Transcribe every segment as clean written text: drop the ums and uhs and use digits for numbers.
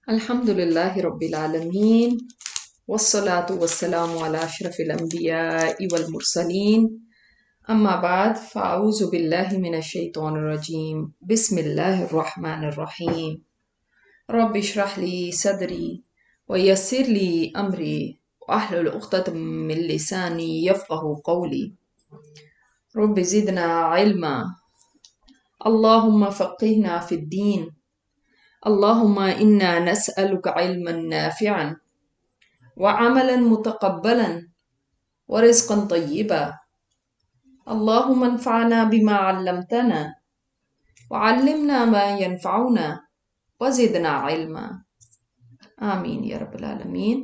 الحمد لله رب العالمين والصلاة والسلام على أشرف الأنبياء والمرسلين أما بعد فأعوذ بالله من الشيطان الرجيم بسم الله الرحمن الرحيم رب اشرح لي صدري ويسر لي أمري وأحلل عقدة من لساني يفقه قولي رب زدنا علما اللهم فقهنا في الدين اللهم إنا نسألك علما نافعا وعملا متقبلا ورزقا طيبا اللهم انفعنا بما علمتنا وعلمنا ما ينفعنا وزدنا علما آمین یا رب العالمین۔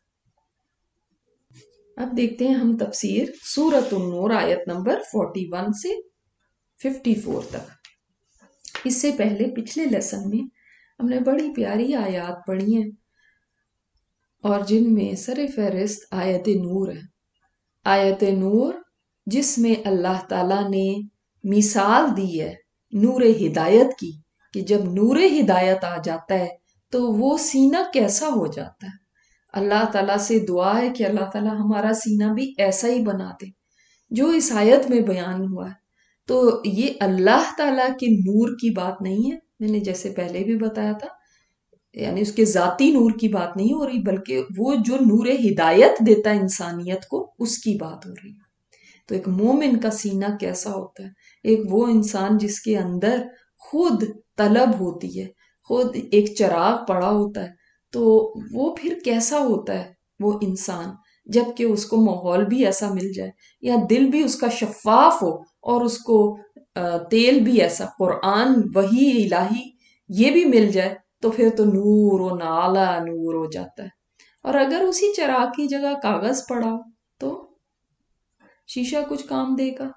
اب دیکھتے ہیں ہم تفسیر سورۃ النور آیت نمبر 41 سے 54 تک۔ اس سے پہلے پچھلے لیسن میں ہم نے بڑی پیاری آیات پڑھی ہیں اور جن میں سر فہرست آیت نور ہے۔ آیت نور جس میں اللہ تعالیٰ نے مثال دی ہے نور ہدایت کی، کہ جب نور ہدایت آ جاتا ہے تو وہ سینہ کیسا ہو جاتا ہے۔ اللہ تعالیٰ سے دعا ہے کہ اللہ تعالیٰ ہمارا سینہ بھی ایسا ہی بنا دے جو اس آیت میں بیان ہوا ہے۔ تو یہ اللہ تعالیٰ کے نور کی بات نہیں ہے، میں نے جیسے پہلے بھی بتایا تھا، یعنی اس کے ذاتی نور کی بات نہیں ہو رہی، بلکہ وہ جو نور ہدایت دیتا ہے انسانیت کو، اس کی بات ہو رہی ہے۔ تو ایک مومن کا سینہ کیسا ہوتا ہے؟ ایک وہ انسان جس کے اندر خود طلب ہوتی ہے، خود ایک چراغ پڑا ہوتا ہے، تو وہ پھر کیسا ہوتا ہے وہ انسان، جبکہ اس کو ماحول بھی ایسا مل جائے یا دل بھی اس کا شفاف ہو اور اس کو تیل بھی ایسا قرآن وحی الہی یہ بھی مل جائے، تو پھر تو نور و نالا نور ہو جاتا ہے۔ اور اگر اسی چراغ کی جگہ کاغذ پڑا تو شیشہ کچھ کام دے گا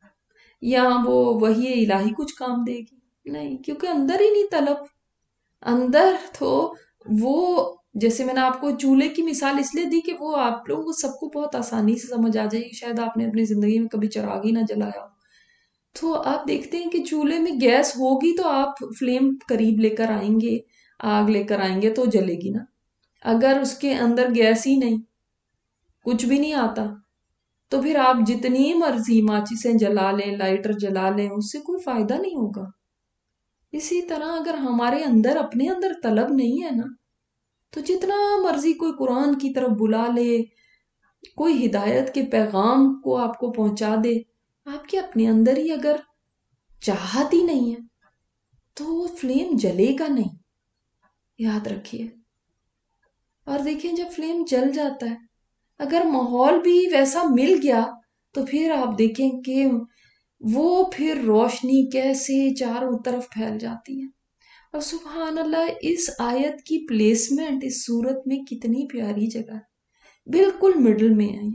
یا وہ وحی الہی کچھ کام دے گی؟ نہیں، کیونکہ اندر ہی نہیں طلب۔ اندر تو وہ، جیسے میں نے آپ کو چولہے کی مثال اس لیے دی کہ وہ آپ لوگوں کو سب کو بہت آسانی سے سمجھ آ جائے گی، شاید آپ نے اپنی زندگی میں کبھی چراغ ہی نہ جلایا ہو۔ تو آپ دیکھتے ہیں کہ چولہے میں گیس ہوگی تو آپ فلیم قریب لے کر آئیں گے، آگ لے کر آئیں گے تو جلے گی نا۔ اگر اس کے اندر گیس ہی نہیں، کچھ بھی نہیں آتا، تو پھر آپ جتنی مرضی ماچسیں جلا لیں، لائٹر جلا لیں، اس سے کوئی فائدہ نہیں ہوگا۔ اسی طرح اگر ہمارے اندر اپنے اندر طلب نہیں ہے نا، تو جتنا مرضی کوئی قرآن کی طرف بلا لے، کوئی ہدایت کے پیغام کو آپ کو پہنچا دے، آپ کے اپنے اندر ہی اگر چاہت ہی نہیں ہے تو وہ فلیم جلے گا نہیں، یاد رکھیے۔ اور دیکھیں جب فلیم جل جاتا ہے، اگر ماحول بھی ویسا مل گیا تو پھر آپ دیکھیں کہ وہ پھر روشنی کیسے چاروں طرف پھیل جاتی ہے۔ اور سبحان اللہ، اس آیت کی پلیسمنٹ اس صورت میں کتنی پیاری جگہ ہے، بالکل مڈل میں ہے یہ۔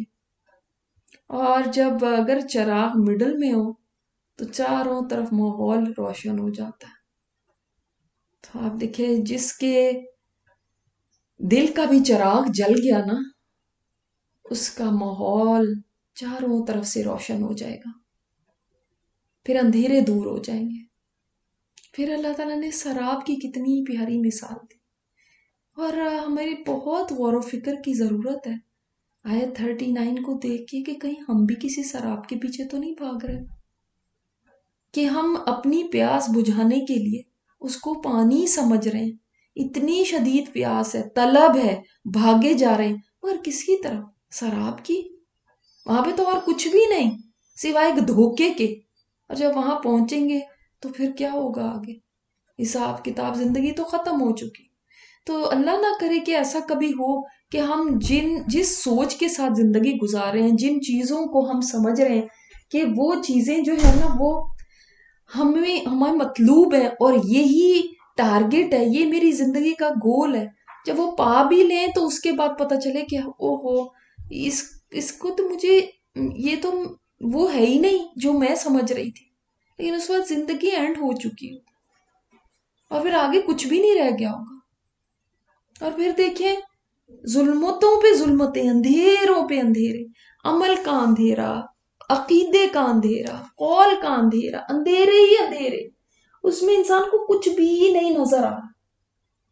اور جب اگر چراغ مڈل میں ہو تو چاروں طرف ماحول روشن ہو جاتا ہے۔ تو آپ دیکھیں جس کے دل کا بھی چراغ جل گیا نا، اس کا ماحول چاروں طرف سے روشن ہو جائے گا، پھر اندھیرے دور ہو جائیں گے۔ پھر اللہ تعالیٰ نے سراب کی کتنی پیاری مثال دی، اور ہماری بہت غور و فکر کی ضرورت ہے آیت 39 کو دیکھ کے، کہ کہیں ہم بھی کسی سراب کے پیچھے تو نہیں بھاگ رہے، کہ ہم اپنی پیاس بجھانے کے لیے اس کو پانی سمجھ رہے ہیں، اتنی شدید پیاس ہے، طلب ہے، بھاگے جا رہے ہیں، اور کس کی طرف؟ سراب کی۔ وہاں پہ تو اور کچھ بھی نہیں سوائے ایک دھوکے کے، اور جب وہاں پہنچیں گے تو پھر کیا ہوگا آگے؟ حساب کتاب، زندگی تو ختم ہو چکی۔ تو اللہ نہ کرے کہ ایسا کبھی ہو کہ ہم جس سوچ کے ساتھ زندگی گزار رہے ہیں، جن چیزوں کو ہم سمجھ رہے ہیں کہ وہ چیزیں جو ہے نا وہ ہمیں مطلوب ہے اور یہی ٹارگٹ ہے، یہ میری زندگی کا گول ہے، جب وہ پا بھی لیں تو اس کے بعد پتہ چلے کہ اوہو، اس کو تو مجھے یہ تو وہ ہے ہی نہیں جو میں سمجھ رہی تھی، لیکن اس وقت زندگی اینڈ ہو چکی ہو اور پھر آگے کچھ بھی نہیں رہ گیا ہوگا۔ اور پھر دیکھیں ظلمتوں پہ ظلمتیں، اندھیروں پہ اندھیرے، عمل کا اندھیرا، عقیدے کا اندھیرا، قول کا اندھیرا، اندھیرے ہی اندھیرے، اس میں انسان کو کچھ بھی نہیں نظر آ رہا۔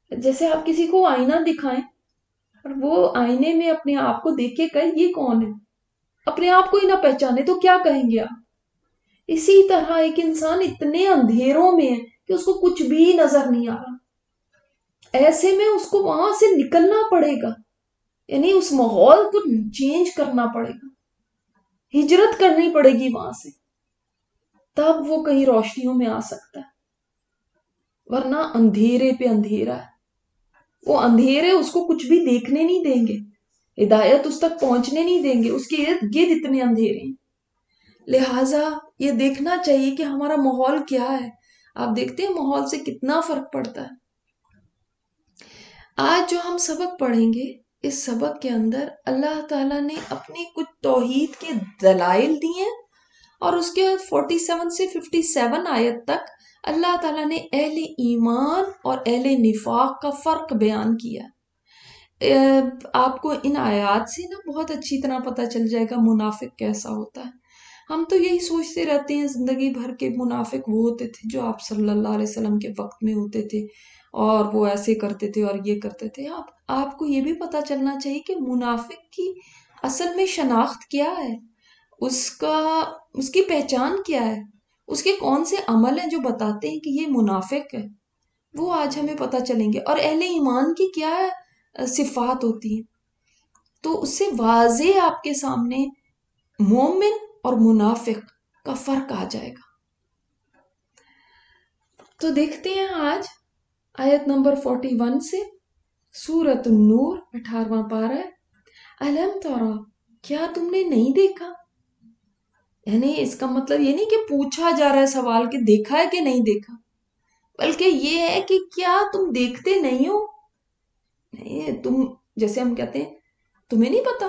جیسے آپ کسی کو آئینہ دکھائیں اور وہ آئینے میں اپنے آپ کو دیکھ کے کہے یہ کون ہے، اپنے آپ کو ہی نہ پہچانے تو کیا کہیں گے آپ؟ اسی طرح ایک انسان اتنے اندھیروں میں ہے کہ اس کو کچھ بھی نظر نہیں آ رہا، ایسے میں اس کو وہاں سے نکلنا پڑے گا، یعنی اس ماحول کو چینج کرنا پڑے گا، ہجرت کرنی پڑے گی وہاں سے، تب وہ کہیں روشنیوں میں آ سکتا ہے، ورنہ اندھیرے پہ اندھیرا ہے، وہ اندھیرے اس کو کچھ بھی دیکھنے نہیں دیں گے، ہدایت اس تک پہنچنے نہیں دیں گے، اس کے ارد گرد اتنے اندھیرے ہیں۔ لہٰذا یہ دیکھنا چاہیے کہ ہمارا ماحول کیا ہے۔ آپ دیکھتے ہیں ماحول سے کتنا فرق پڑتا ہے۔ آج جو ہم سبق پڑھیں گے، اس سبق کے اندر اللہ تعالیٰ نے اپنی کچھ توحید کے دلائل دیے ہیں، اور اس کے 47 سے 57 آیت تک اللہ تعالیٰ نے اہل ایمان اور اہل نفاق کا فرق بیان کیا۔ آپ کو ان آیات سے نا بہت اچھی طرح پتہ چل جائے گا منافق کیسا ہوتا ہے۔ ہم تو یہی سوچتے رہتے ہیں زندگی بھر کے منافق وہ ہوتے تھے جو آپ صلی اللہ علیہ وسلم کے وقت میں ہوتے تھے، اور وہ ایسے کرتے تھے اور یہ کرتے تھے۔ آپ کو یہ بھی پتہ چلنا چاہیے کہ منافق کی اصل میں شناخت کیا ہے، اس کی پہچان کیا ہے، اس کے کون سے عمل ہیں جو بتاتے ہیں کہ یہ منافق ہے، وہ آج ہمیں پتہ چلیں گے۔ اور اہل ایمان کی کیا صفات ہوتی ہیں، تو اس سے واضح آپ کے سامنے مومن اور منافق کا فرق آ جائے گا۔ تو دیکھتے ہیں آج آیت نمبر 41 سے، سورۃ النور 18واں پارہ ہے۔ الم ترى، کیا تم نے نہیں دیکھا؟ یعنی اس کا مطلب یہ نہیں کہ پوچھا جا رہا ہے سوال کہ دیکھا ہے کہ نہیں دیکھا، بلکہ یہ ہے کہ کیا تم دیکھتے نہیں ہو؟ نہیں، تم جیسے ہم کہتے ہیں تمہیں نہیں پتا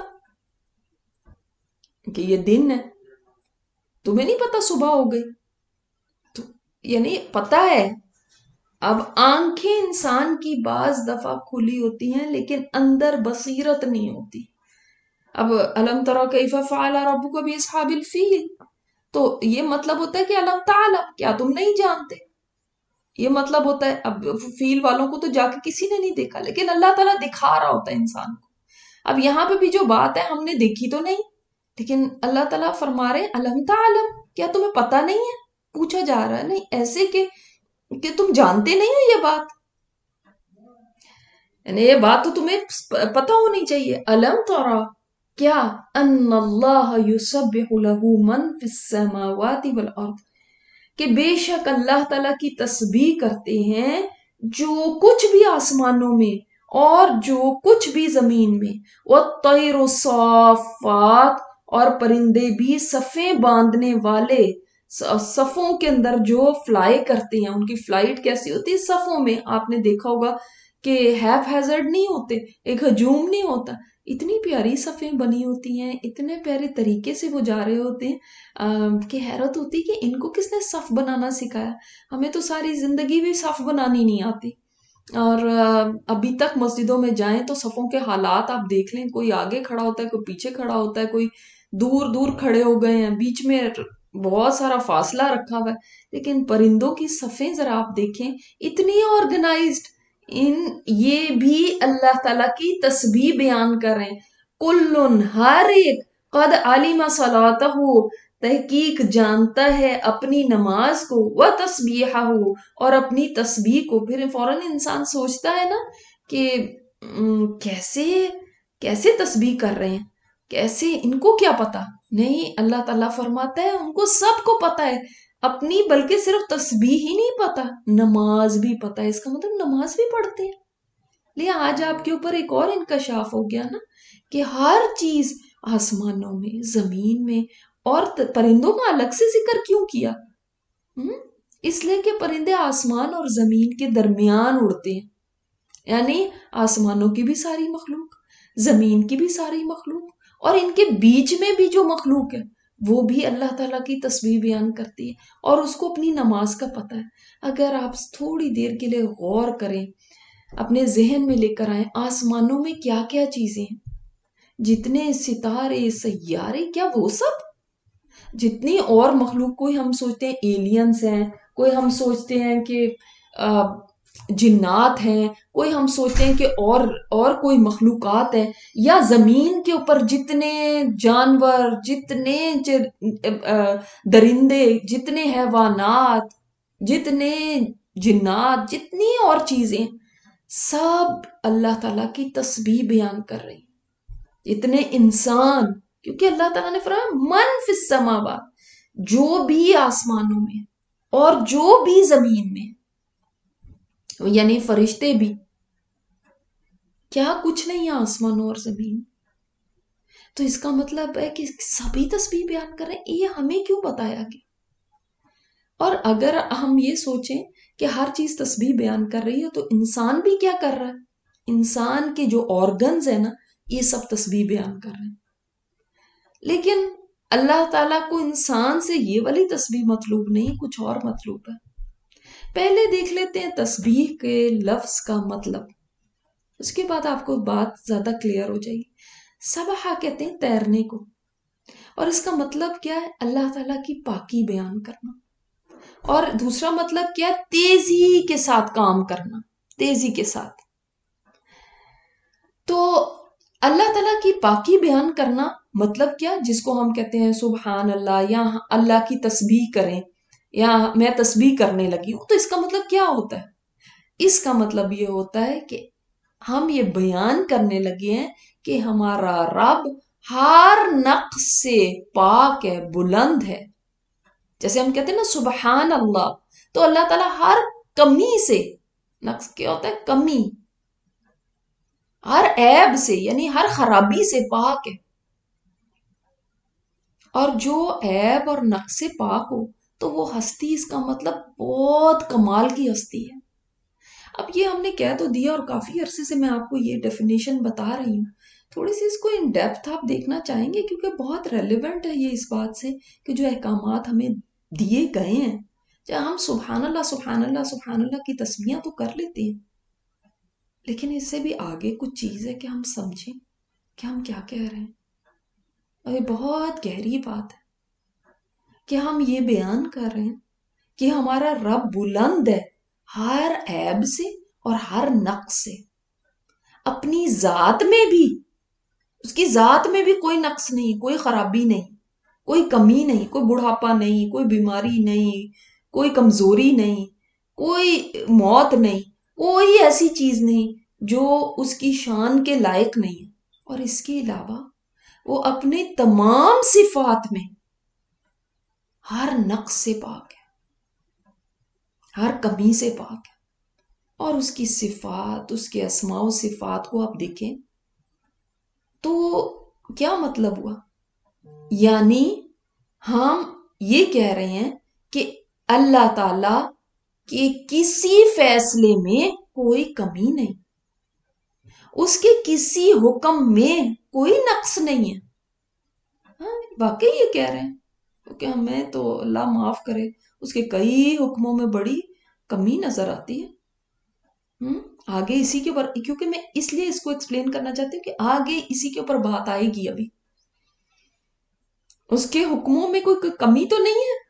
کہ یہ دن ہے، تمہیں نہیں پتا صبح ہو گئی، تو یعنی پتا ہے۔ اب آنکھیں انسان کی بعض دفعہ کھلی ہوتی ہیں لیکن اندر بصیرت نہیں ہوتی۔ اب الم تری کیف فعل ربک باصحاب الفیل، تو یہ مطلب ہوتا ہے کہ الم تعلم، کیا تم نہیں جانتے، یہ مطلب ہوتا ہے۔ اب فیل والوں کو تو جا کے کسی نے نہیں دیکھا، لیکن اللہ تعالیٰ دکھا رہا ہوتا ہے انسان کو۔ اب یہاں پہ بھی جو بات ہے ہم نے دیکھی تو نہیں، لیکن اللہ تعالیٰ فرما رہے الم تعلم، کیا تمہیں پتا نہیں ہے؟ پوچھا جا رہا ہے، نہیں ایسے کہ تم جانتے نہیں ہو یہ بات، یعنی یہ بات تو تمہیں پتا ہونی چاہیے۔ الم ترى، کیا ان اللہ یسبح له من فی السماوات والارض، کہ بے شک اللہ تعالیٰ کی تسبیح کرتے ہیں جو کچھ بھی آسمانوں میں اور جو کچھ بھی زمین میں، والطیر صافات، اور پرندے بھی صفیں باندھنے والے، صفوں کے اندر جو فلائی کرتے ہیں، ان کی فلائٹ کیسی ہوتی ہے؟ صفوں میں۔ آپ نے دیکھا ہوگا کہ ہیف ہیزرڈ نہیں ہوتے، ایک ہجوم نہیں ہوتا، اتنی پیاری صفیں بنی ہوتی ہیں، اتنے پیارے طریقے سے وہ جا رہے ہوتے ہیں کہ حیرت ہوتی کہ ان کو کس نے صف بنانا سکھایا؟ ہمیں تو ساری زندگی بھی صف بنانی نہیں آتی، اور ابھی تک مسجدوں میں جائیں تو صفوں کے حالات آپ دیکھ لیں، کوئی آگے کھڑا ہوتا ہے، کوئی پیچھے کھڑا ہوتا ہے، کوئی دور دور کھڑے ہو گئے ہیں، بیچ میں بہت سارا فاصلہ رکھا ہوا ہے۔ لیکن پرندوں کی صفیں ذرا آپ دیکھیں، اتنی آرگنائزڈ، یہ بھی اللہ تعالیٰ کی تسبیح بیان کر رہے ہیں۔ کلن، ہر ایک، قد علم صلاتہ، تحقیق جانتا ہے اپنی نماز کو، وتسبیحہ، اور اپنی تسبیح کو۔ پھر فوراً انسان سوچتا ہے نا کہ کیسے تسبیح کر رہے ہیں، کیسے، ان کو کیا پتا؟ نہیں، اللہ تعالیٰ فرماتا ہے ان کو سب کو پتا ہے اپنی، بلکہ صرف تسبیح ہی نہیں پتا، نماز بھی پتا ہے۔ اس کا مطلب نماز بھی پڑھتے ہیں۔ لیکن آج آپ کے اوپر ایک اور انکشاف ہو گیا نا کہ ہر چیز آسمانوں میں، زمین میں، اور پرندوں کا الگ سے ذکر کیوں کیا؟ اس لیے کہ پرندے آسمان اور زمین کے درمیان اڑتے ہیں، یعنی آسمانوں کی بھی ساری مخلوق، زمین کی بھی ساری مخلوق، اور ان کے بیچ میں بھی جو مخلوق ہے وہ بھی اللہ تعالیٰ کی تسبیح بیان کرتی ہے، اور اس کو اپنی نماز کا پتہ ہے۔ اگر آپ تھوڑی دیر کے لیے غور کریں، اپنے ذہن میں لے کر آئیں، آسمانوں میں کیا کیا چیزیں ہیں، جتنے ستارے، سیارے، کیا وہ سب، جتنی اور مخلوق، کوئی ہم سوچتے ہیں ایلینز ہیں، کوئی ہم سوچتے ہیں کہ جنات ہیں، کوئی ہم سوچتے ہیں کہ اور کوئی مخلوقات ہیں، یا زمین کے اوپر جتنے جانور، جتنے درندے، جتنے حیوانات، جتنے جنات، جتنی اور چیزیں، سب اللہ تعالیٰ کی تسبیح بیان کر رہی ہیں۔ اتنے انسان، کیونکہ اللہ تعالیٰ نے فرمایا من فی السماوات، جو بھی آسمانوں میں اور جو بھی زمین میں، یعنی فرشتے بھی، کیا کچھ نہیں ہے آسمانوں اور زمین۔ تو اس کا مطلب ہے کہ سبھی تسبیح بیان کر رہے ہیں، یہ ہمیں کیوں بتایا گیا؟ اور اگر ہم یہ سوچیں کہ ہر چیز تسبیح بیان کر رہی ہے تو انسان بھی کیا کر رہا ہے؟ انسان کے جو آرگنز ہیں نا، یہ سب تسبیح بیان کر رہے ہیں۔ لیکن اللہ تعالیٰ کو انسان سے یہ والی تسبیح مطلوب نہیں، کچھ اور مطلوب ہے۔ پہلے دیکھ لیتے ہیں تسبیح کے لفظ کا مطلب، اس کے بعد آپ کو بات زیادہ کلیئر ہو جائے گی۔ سبحہ کہتے ہیں تیرنے کو، اور اس کا مطلب کیا ہے؟ اللہ تعالیٰ کی پاکی بیان کرنا۔ اور دوسرا مطلب کیا ہے؟ تیزی کے ساتھ کام کرنا، تیزی کے ساتھ۔ تو اللہ تعالیٰ کی پاکی بیان کرنا مطلب کیا؟ جس کو ہم کہتے ہیں سبحان اللہ، یا اللہ کی تسبیح کریں، یا میں تسبیح کرنے لگی ہوں، تو اس کا مطلب کیا ہوتا ہے؟ اس کا مطلب یہ ہوتا ہے کہ ہم یہ بیان کرنے لگے ہیں کہ ہمارا رب ہر نقص سے پاک ہے، بلند ہے۔ جیسے ہم کہتے ہیں نا سبحان اللہ، تو اللہ تعالیٰ ہر کمی سے، نقص کیا ہوتا ہے؟ کمی، ہر عیب سے، یعنی ہر خرابی سے پاک ہے۔ اور جو عیب اور نقص سے پاک ہو تو وہ ہستی، اس کا مطلب بہت کمال کی ہستی ہے۔ اب یہ ہم نے کہہ تو دیا، اور کافی عرصے سے میں آپ کو یہ ڈیفینیشن بتا رہی ہوں، تھوڑی سی اس کو ان ڈیپتھ آپ دیکھنا چاہیں گے، کیونکہ بہت ریلیونٹ ہے یہ اس بات سے کہ جو احکامات ہمیں دیے گئے ہیں، جہاں ہم سبحان اللہ سبحان اللہ سبحان اللہ کی تسبیحاں تو کر لیتے ہیں، لیکن اس سے بھی آگے کچھ چیز ہے کہ ہم سمجھیں کہ ہم کیا کہہ رہے ہیں۔ اور یہ بہت گہری بات ہے کہ ہم یہ بیان کر رہے ہیں کہ ہمارا رب بلند ہے ہر عیب سے اور ہر نقص سے، اپنی ذات میں بھی، اس کی ذات میں بھی کوئی نقص نہیں، کوئی خرابی نہیں، کوئی کمی نہیں، کوئی بڑھاپا نہیں، کوئی بیماری نہیں، کوئی کمزوری نہیں، کوئی موت نہیں، کوئی ایسی چیز نہیں جو اس کی شان کے لائق نہیں ہے۔ اور اس کے علاوہ وہ اپنے تمام صفات میں ہر نقص سے پاک ہے، ہر کمی سے پاک ہے۔ اور اس کی صفات، اس کے اسماء و صفات کو آپ دیکھیں تو کیا مطلب ہوا؟ یعنی ہم یہ کہہ رہے ہیں کہ اللہ تعالی کے کسی فیصلے میں کوئی کمی نہیں، اس کے کسی حکم میں کوئی نقص نہیں ہے۔ ہاں، واقعی یہ کہہ رہے ہیں، کیونکہ ہمیں تو اللہ معاف کرے اس کے کئی حکموں میں بڑی کمی نظر آتی ہے۔ آگے اسی کے اوپر، کیونکہ میں اس لیے اس کو ایکسپلین کرنا چاہتی ہوں کہ آگے اسی کے اوپر بات آئے گی۔ ابھی اس کے حکموں میں کوئی کمی تو نہیں ہے،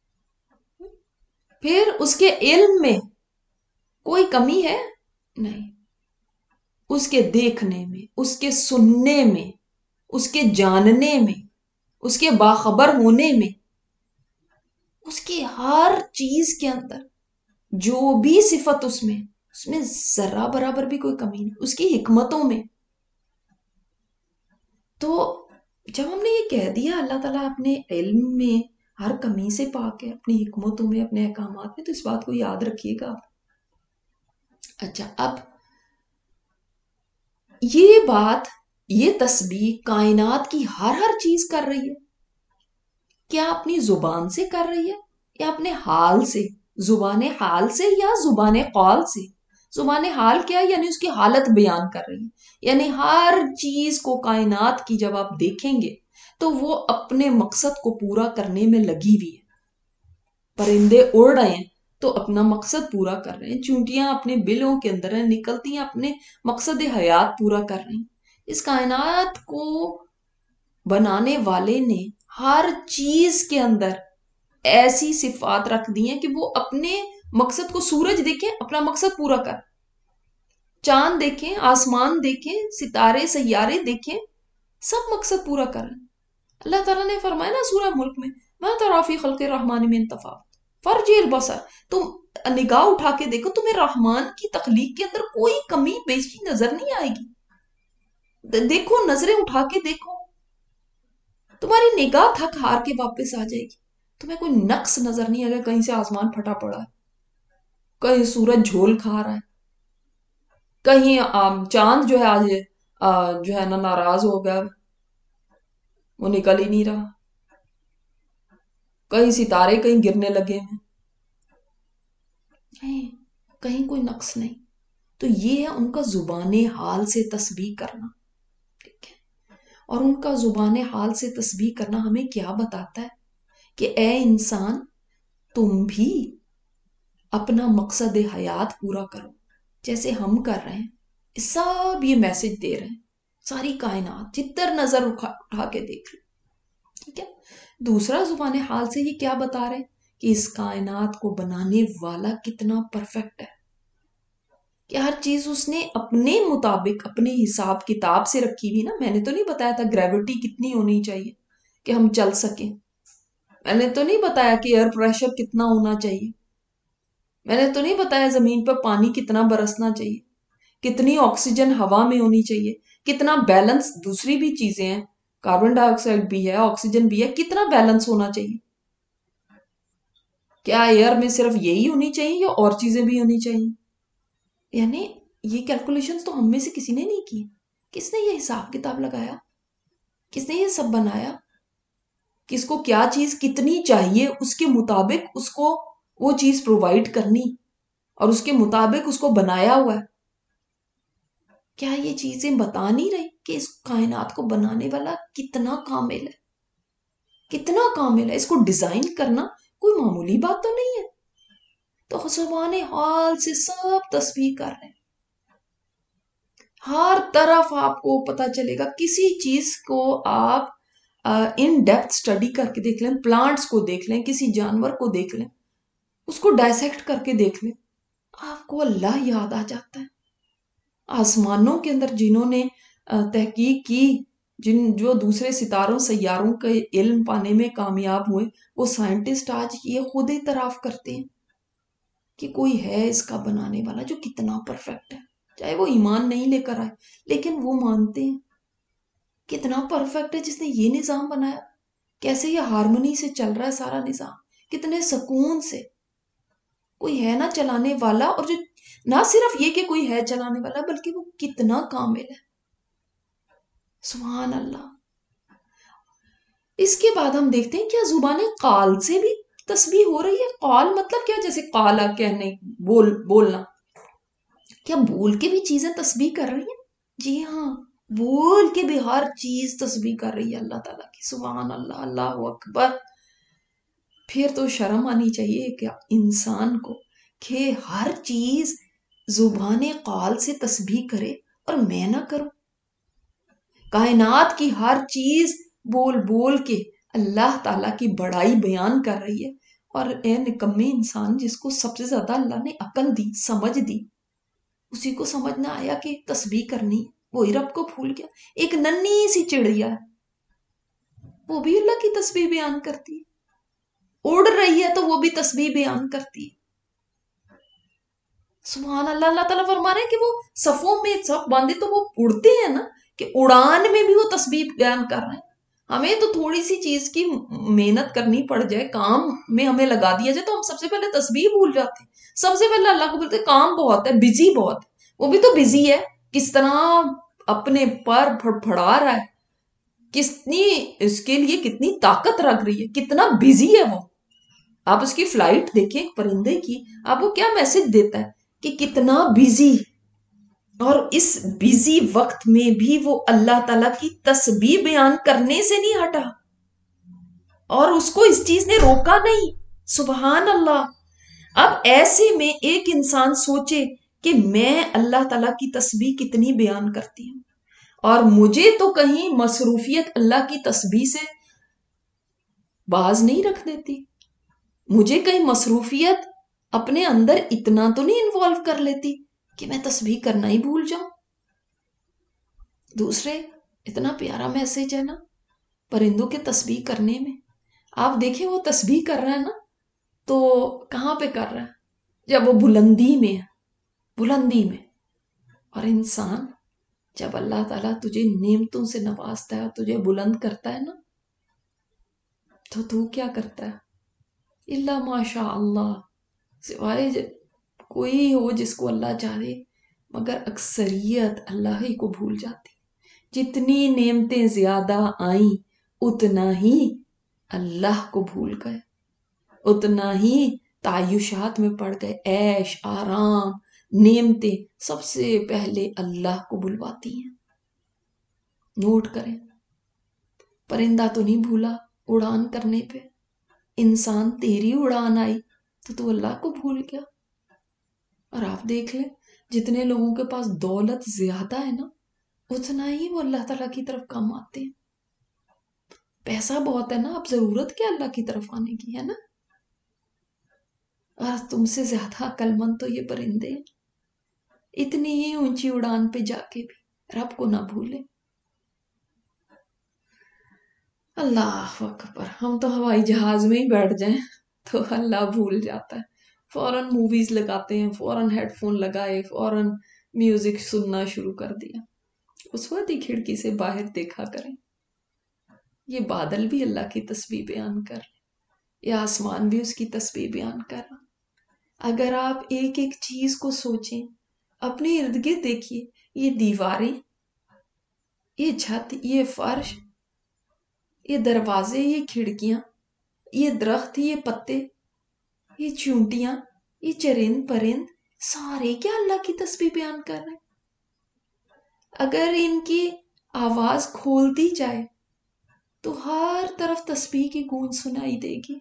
پھر اس کے علم میں کوئی کمی ہے نہیں، اس کے دیکھنے میں، اس کے سننے میں، اس کے جاننے میں، اس کے باخبر ہونے میں، اس کی ہر چیز کے اندر جو بھی صفت اس میں ذرہ برابر بھی کوئی کمی نہیں، اس کی حکمتوں میں۔ تو جب ہم نے یہ کہہ دیا اللہ تعالیٰ اپنے علم میں ہر کمی سے پاک ہے، اپنی حکمتوں میں، اپنے احکامات میں، تو اس بات کو یاد رکھیے گا۔ اچھا، اب یہ بات، یہ تسبیح کائنات کی ہر چیز کر رہی ہے، کیا اپنی زبان سے کر رہی ہے یا اپنے حال سے؟ زبان حال سے یا زبان قول سے؟ زبان حال کیا ہے؟ یعنی اس کی حالت بیان کر رہی ہے، یعنی ہر چیز کو کائنات کی جب آپ دیکھیں گے تو وہ اپنے مقصد کو پورا کرنے میں لگی ہوئی ہے۔ پرندے اڑ رہے ہیں تو اپنا مقصد پورا کر رہے ہیں، چونٹیاں اپنے بلوں کے اندر نکلتی ہیں، اپنے مقصد حیات پورا کر رہی ہیں۔ اس کائنات کو بنانے والے نے ہر چیز کے اندر ایسی صفات رکھ دی ہیں کہ وہ اپنے مقصد کو، سورج دیکھیں اپنا مقصد پورا کر، چاند دیکھیں، آسمان دیکھیں، ستارے سیارے دیکھیں، سب مقصد پورا کریں۔ اللہ تعالیٰ نے فرمایا نا سورہ ملک میں، مَا تَرَىٰ فِی خَلْقِ الرَّحْمَٰنِ مِن تَفَاوُتٍ فَارْجِعِ الْبَصَرَ، تم نگاہ اٹھا کے دیکھو، تمہیں رحمان کی تخلیق کے اندر کوئی کمی بیشی نظر نہیں آئے گی۔ دیکھو، نظریں اٹھا کے دیکھو، تمہاری نگاہ تھک ہار کے واپس آ جائے گی، تمہیں کوئی نقص نظر نہیں آئے گا، کہیں سے آسمان پھٹا پڑا ہے، کہیں سورج جھول کھا رہا ہے، کہیں چاند جو ہے آج جو ہے نا ناراض ہو گیا، وہ نکل ہی نہیں رہا، کہیں ستارے کہیں گرنے لگے ہیں، کہیں کوئی نقص نہیں۔ تو یہ ہے ان کا زبان حال سے تسبیح کرنا، ٹھیک ہے؟ اور ان کا زبان حال سے تسبیح کرنا ہمیں کیا بتاتا ہے کہ اے انسان، تم بھی اپنا مقصد حیات پورا کرو جیسے ہم کر رہے ہیں۔ سب یہ میسج دے رہے ہیں، ساری کائنات جدھر نظر اٹھا کے دیکھ لو، ٹھیک ہے؟ دوسرا زبان حال سے یہ کیا بتا رہے ہیں کہ اس کائنات کو بنانے والا کتنا پرفیکٹ ہے، کہ ہر چیز اس نے اپنے مطابق اپنے حساب کتاب سے رکھی ہوئی نا۔ میں نے تو نہیں بتایا تھا گریوٹی کتنی ہونی چاہیے کہ ہم چل سکیں، میں نے تو نہیں بتایا کہ ایئر پریشر کتنا ہونا چاہیے، میں نے تو نہیں بتایا زمین پر پانی کتنا برسنا چاہیے، کتنی آکسیجن ہوا میں ہونی چاہیے، کتنا بیلنس، دوسری بھی چیزیں ہیں، کاربن ڈائی آکسائڈ بھی ہے، آکسیجن بھی ہے، کتنا بیلنس ہونا چاہیے۔ کیا ایئر میں صرف یہی ہونی چاہیے یا اور چیزیں بھی ہونی چاہیے؟ یعنی یہ کیلکولیشنز تو ہم میں سے کسی نے نہیں کی۔ کس نے یہ حساب کتاب لگایا؟ کس نے یہ سب بنایا؟ کس کو کیا چیز کتنی چاہیے، اس کے مطابق اس کو وہ چیز پرووائڈ کرنی، اور اس کے مطابق اس کو بنایا ہوا ہے۔ کیا یہ چیزیں بتا نہیں رہی کہ اس کائنات کو بنانے والا کتنا کامل ہے، کتنا کامل ہے؟ اس کو ڈیزائن کرنا کوئی معمولی بات تو نہیں ہے۔ تو زبان حال سے سب تسبیح کر رہے ہیں، ہر طرف آپ کو پتا چلے گا۔ کسی چیز کو آپ ان ڈیپتھ اسٹڈی کر کے دیکھ لیں، پلانٹس کو دیکھ لیں، کسی جانور کو دیکھ لیں، اس کو ڈائسیکٹ کر کے دیکھ لیں، آپ کو اللہ یاد آ جاتا ہے۔ آسمانوں کے اندر جنہوں نے تحقیق کی، جو دوسرے ستاروں سیاروں کا علم پانے میں کامیاب ہوئے، وہ سائنٹسٹ آج یہ خود اعتراف کرتے ہیں کہ کوئی ہے اس کا بنانے والا جو کتنا پرفیکٹ ہے، چاہے وہ ایمان نہیں لے کر آئے لیکن وہ مانتے ہیں کتنا پرفیکٹ ہے جس نے یہ نظام بنایا، کیسے یہ ہارمونی سے چل رہا ہے سارا نظام، کتنے سکون سے۔ کوئی ہے نا چلانے والا، اور جو نہ صرف یہ کہ کوئی ہے چلانے والا بلکہ وہ کتنا کامل ہے، سبحان اللہ۔ اس کے بعد ہم دیکھتے ہیں کیا زبان قال سے بھی تسبیح ہو رہی ہے؟ قال مطلب کیا؟ جیسے قالا کہنے، بولنا، کیا بول کے بھی چیزیں تسبیح کر رہی ہیں؟ جی ہاں، بول کے بھی ہر چیز تسبیح کر رہی ہے اللہ تعالیٰ کی، سبحان اللہ، اللہ اکبر۔ پھر تو شرم آنی چاہیے کہ انسان کو کہ ہر چیز زبان قال سے تسبیح کرے اور میں نہ کروں۔ کائنات کی ہر چیز بول بول کے اللہ تعالیٰ کی بڑائی بیان کر رہی ہے، اور اے نکمے انسان، جس کو سب سے زیادہ اللہ نے عقل دی، سمجھ دی، اسی کو سمجھ نہ آیا کہ تسبیح کرنی، وہی رب کو بھول گیا۔ ایک ننھی سی چڑیا ہے، وہ بھی اللہ کی تسبیح بیان کرتی ہے، اڑ رہی ہے تو وہ بھی تسبیح بیان کرتی ہے، سبحان اللہ۔ اللہ تعالیٰ فرما رہے ہیں کہ وہ صفوں میں صف باندھے تو وہ اڑتے ہیں نا، کہ اڑان میں بھی وہ تسبیح بیان کر رہے ہیں۔ ہمیں تو تھوڑی سی چیز کی محنت کرنی پڑ جائے، کام میں ہمیں لگا دیا جائے تو ہم سب سے پہلے تسبیح بھول جاتے ہیں، سب سے پہلے اللہ کو بولتے ہیں کام بہت ہے، بزی بہت ہے۔ وہ بھی تو بزی ہے، کس طرح اپنے پر پھڑا رہا ہے، کتنی اس کے لیے کتنی طاقت رکھ رہی ہے، کتنا بزی ہے وہ۔ آپ اس کی فلائٹ دیکھیں پرندے کی، آپ کو کیا میسج دیتا ہے کہ کتنا بزی، اور اس بزی وقت میں بھی وہ اللہ تعالیٰ کی تسبیح بیان کرنے سے نہیں ہٹا، اور اس کو اس چیز نے روکا نہیں، سبحان اللہ۔ اب ایسے میں ایک انسان سوچے کہ میں اللہ تعالیٰ کی تسبیح کتنی بیان کرتی ہوں، اور مجھے تو کہیں مصروفیت اللہ کی تسبیح سے باز نہیں رکھ دیتی، مجھے کہیں مصروفیت اپنے اندر اتنا تو نہیں انوالو کر لیتی کہ میں تسبیح کرنا ہی بھول جاؤں. دوسرے اتنا پیارا میسج ہے نا پرندوں کے تسبیح کرنے میں. آپ دیکھیں وہ تسبیح کر رہا ہے نا تو کہاں پہ کر رہا ہے؟ جب وہ بلندی میں ہے، بلندی میں. اور انسان جب اللہ تعالیٰ تجھے نعمتوں سے نوازتا ہے اور تجھے بلند کرتا ہے نا تو کیا کرتا ہے؟ اللہ ماشاء اللہ، سوائے کوئی ہو جس کو اللہ چاہے، مگر اکثریت اللہ ہی کو بھول جاتی. جتنی نعمتیں زیادہ آئیں اتنا ہی اللہ کو بھول گئے، اتنا ہی تعیشات میں پڑ گئے. عیش آرام نعمتیں سب سے پہلے اللہ کو بلواتی ہیں. نوٹ کریں، پرندہ تو نہیں بھولا اڑان کرنے پہ، انسان تیری اڑان آئی تو اللہ کو بھول گیا. اور آپ دیکھ لیں جتنے لوگوں کے پاس دولت زیادہ ہے نا اتنا ہی وہ اللہ تعالیٰ کی طرف کم آتے ہیں. پیسہ بہت ہے نا، اب ضرورت کیا اللہ کی طرف آنے کی ہے نا. اور تم سے زیادہ عقل مند تو یہ پرندے ہیں، اتنی ہی اونچی اڑان پہ جا کے بھی رب کو نہ بھولے. اللہ اکبر، ہم تو ہوائی جہاز میں ہی بیٹھ جائیں تو اللہ بھول جاتا ہے. فوراً موویز لگاتے ہیں، فوراً ہیڈ فون لگائے، فوراً میوزک سننا شروع کر دیا. اس وقت ہی کھڑکی سے باہر دیکھا کریں، یہ بادل بھی اللہ کی تسبیح بیان کر رہے، یہ آسمان بھی اس کی تسبیح بیان کر رہا. اگر آپ ایک ایک چیز کو سوچیں، اپنے ارد گرد دیکھیے، یہ دیواریں، یہ چھت، یہ فرش، یہ دروازے، یہ کھڑکیاں، یہ درخت، یہ پتے، یہ چونٹیاں، یہ چرند پرند، سارے کیا اللہ کی تسبیح بیان کر رہے ہیں؟ اگر ان کی آواز کھول دی جائے تو ہر طرف تسبیح کی گونج سنائی دے گی.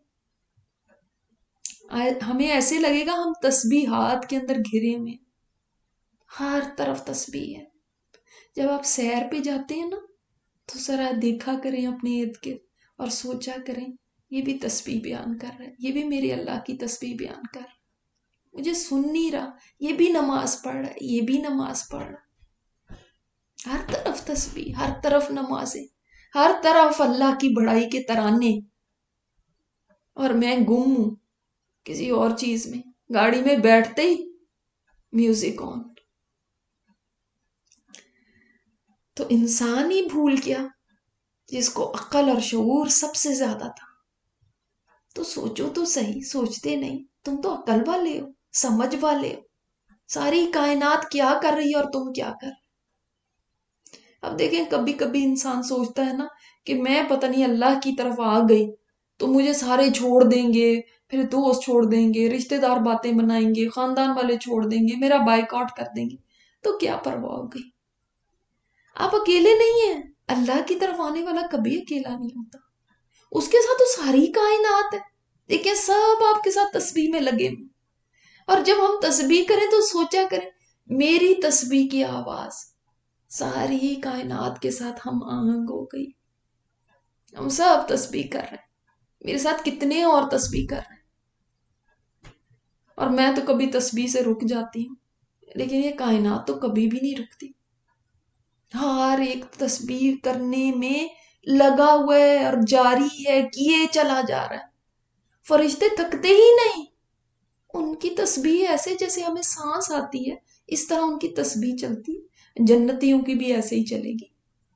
ہمیں ایسے لگے گا ہم تسبیحات کے اندر گھرے ہوئے، ہر طرف تسبیح ہے. جب آپ سیر پہ جاتے ہیں نا تو ذرا دیکھا کریں اپنے ارد گرد اور سوچا کریں یہ بھی تسبیح بیان کر رہا ہے، یہ بھی میرے اللہ کی تسبیح بیان کر رہا ہے. مجھے سن نہیں رہا، یہ بھی نماز پڑھ رہا ہے، یہ بھی نماز پڑھ رہا ہے. ہر طرف تسبیح، ہر طرف نمازیں، ہر طرف اللہ کی بڑائی کے ترانے. اور میں گم ہوں کسی اور چیز میں، گاڑی میں بیٹھتے ہی میوزک آن. تو انسان ہی بھول گیا جس کو عقل اور شعور سب سے زیادہ تھا. تو سوچو تو صحیح، سوچتے نہیں. تم تو عقل والے ہو، سمجھ والے ہو، ساری کائنات کیا کر رہی ہے اور تم کیا کر رہے. اب دیکھیں کبھی کبھی انسان سوچتا ہے نا کہ میں پتہ نہیں اللہ کی طرف آ گئی تو مجھے سارے چھوڑ دیں گے، پھر دوست چھوڑ دیں گے، رشتہ دار باتیں بنائیں گے، خاندان والے چھوڑ دیں گے، میرا بائیک آؤٹ کر دیں گے. تو کیا پرواہ ہو گئی؟ آپ اکیلے نہیں ہیں. اللہ کی طرف آنے والا کبھی اکیلا نہیں ہوتا، اس کے ساتھ تو ساری کائنات ہے. دیکھیں سب آپ کے ساتھ تسبیح میں لگے ہوئے. اور جب ہم تسبیح کریں تو سوچا کریں میری تسبیح کی آواز ساری کائنات کے ساتھ ہم آہنگ ہو گئی. ہم سب تسبیح کر رہے ہیں، میرے ساتھ کتنے اور تسبیح کر رہے ہیں. اور میں تو کبھی تسبیح سے رک جاتی ہوں، لیکن یہ کائنات تو کبھی بھی نہیں رکتی، ہر ایک تسبیح کرنے میں لگا ہوا ہے اور جاری ہے، کیے چلا جا رہا ہے. فرشتے تھکتے ہی نہیں، ان کی تسبیح ایسے جیسے ہمیں سانس آتی ہے اس طرح ان کی تسبیح چلتی ہے. جنتیوں کی بھی ایسے ہی چلے گی.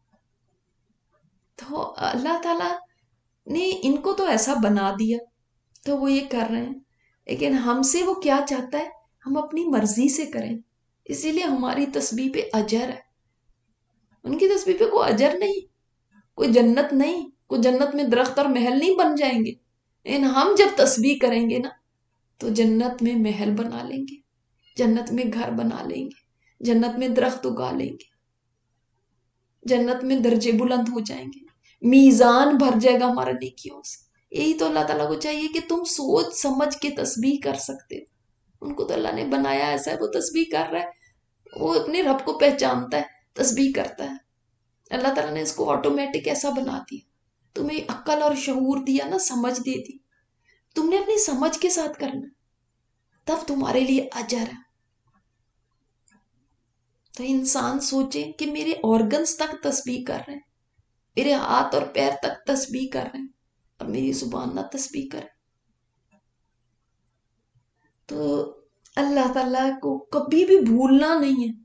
تو اللہ تعالیٰ نے ان کو تو ایسا بنا دیا تو وہ یہ کر رہے ہیں، لیکن ہم سے وہ کیا چاہتا ہے ہم اپنی مرضی سے کریں. اسی لیے ہماری تسبیح پہ اجر ہے، ان کی تسبیح پہ کوئی اجر نہیں، کوئی جنت نہیں، کوئی جنت میں درخت اور محل نہیں بن جائیں گے. لیکن ہم جب تسبیح کریں گے نا تو جنت میں محل بنا لیں گے، جنت میں گھر بنا لیں گے، جنت میں درخت اگا لیں گے، جنت میں درجے بلند ہو جائیں گے، میزان بھر جائے گا ہمارا نیکیوں سے. یہی تو اللہ تعالیٰ کو چاہیے کہ تم سوچ سمجھ کے تسبیح کر سکتے ہو. ان کو تو اللہ نے بنایا ایسا ہے، وہ تسبیح کر رہا ہے، وہ اپنے رب کو پہچانتا ہے، تسبیح کرتا ہے. اللہ تعالیٰ نے اس کو آٹومیٹک ایسا بنا دیا. تمہیں عقل اور شعور دیا نا، سمجھ دے دی، تم نے اپنی سمجھ کے ساتھ کرنا. تب تمہارے لیے اجر ہے. تو انسان سوچے کہ میرے آرگنز تک تسبیح کر رہے ہیں، میرے ہاتھ اور پیر تک تسبیح کر رہے ہیں، اور میری زبان نہ تسبیح کرے. تو اللہ تعالیٰ کو کبھی بھی بھولنا نہیں ہے.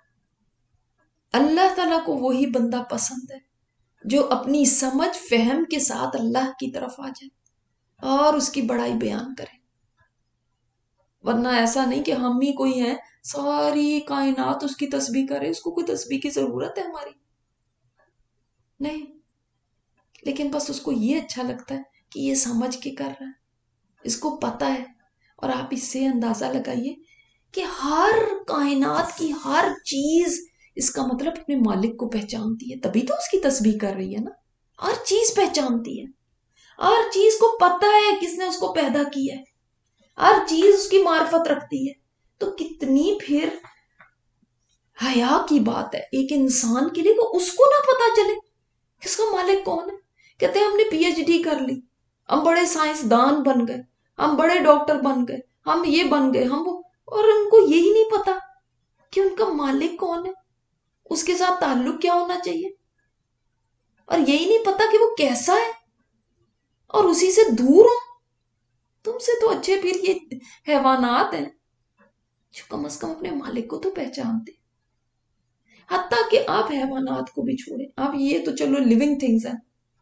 اللہ تعالیٰ کو وہی بندہ پسند ہے جو اپنی سمجھ فہم کے ساتھ اللہ کی طرف آ جائے اور اس کی بڑائی بیان کرے. ورنہ ایسا نہیں کہ ہم ہی کوئی ہیں ساری کائنات اس کی تسبیح کرے. اس کو کوئی تسبیح کی ضرورت ہے ہماری؟ نہیں. لیکن بس اس کو یہ اچھا لگتا ہے کہ یہ سمجھ کے کر رہا ہے، اس کو پتا ہے. اور آپ اس سے اندازہ لگائیے کہ ہر کائنات کی ہر چیز اس کا مطلب اپنے مالک کو پہچانتی ہے، تبھی تو اس کی تسبیح کر رہی ہے نا. ہر چیز پہچانتی ہے، ہر چیز کو پتا ہے کس نے اس کو پیدا کیا ہے، ہر چیز اس کی معرفت رکھتی ہے. تو کتنی پھر حیا کی بات ہے ایک انسان کے لیے کہ اس کو نہ پتا چلے کس کا مالک کون ہے. کہتے ہیں ہم نے پی ایچ ڈی کر لی، ہم بڑے سائنسدان بن گئے، ہم بڑے ڈاکٹر بن گئے، ہم یہ بن گئے، ہم وہ، اور ان کو یہی نہیں پتا کہ ان کا مالک کون ہے، اس کے ساتھ تعلق کیا ہونا چاہیے، اور یہی نہیں پتا کہ وہ کیسا ہے، اور اسی سے دور ہو. تم سے تو اچھے پھر یہ حیوانات ہیں جو کم از کم اپنے مالک کو تو پہچانتے. حتیٰ کہ آپ حیوانات کو بھی چھوڑیں، آپ یہ تو چلو لیونگ تھنگز ہیں،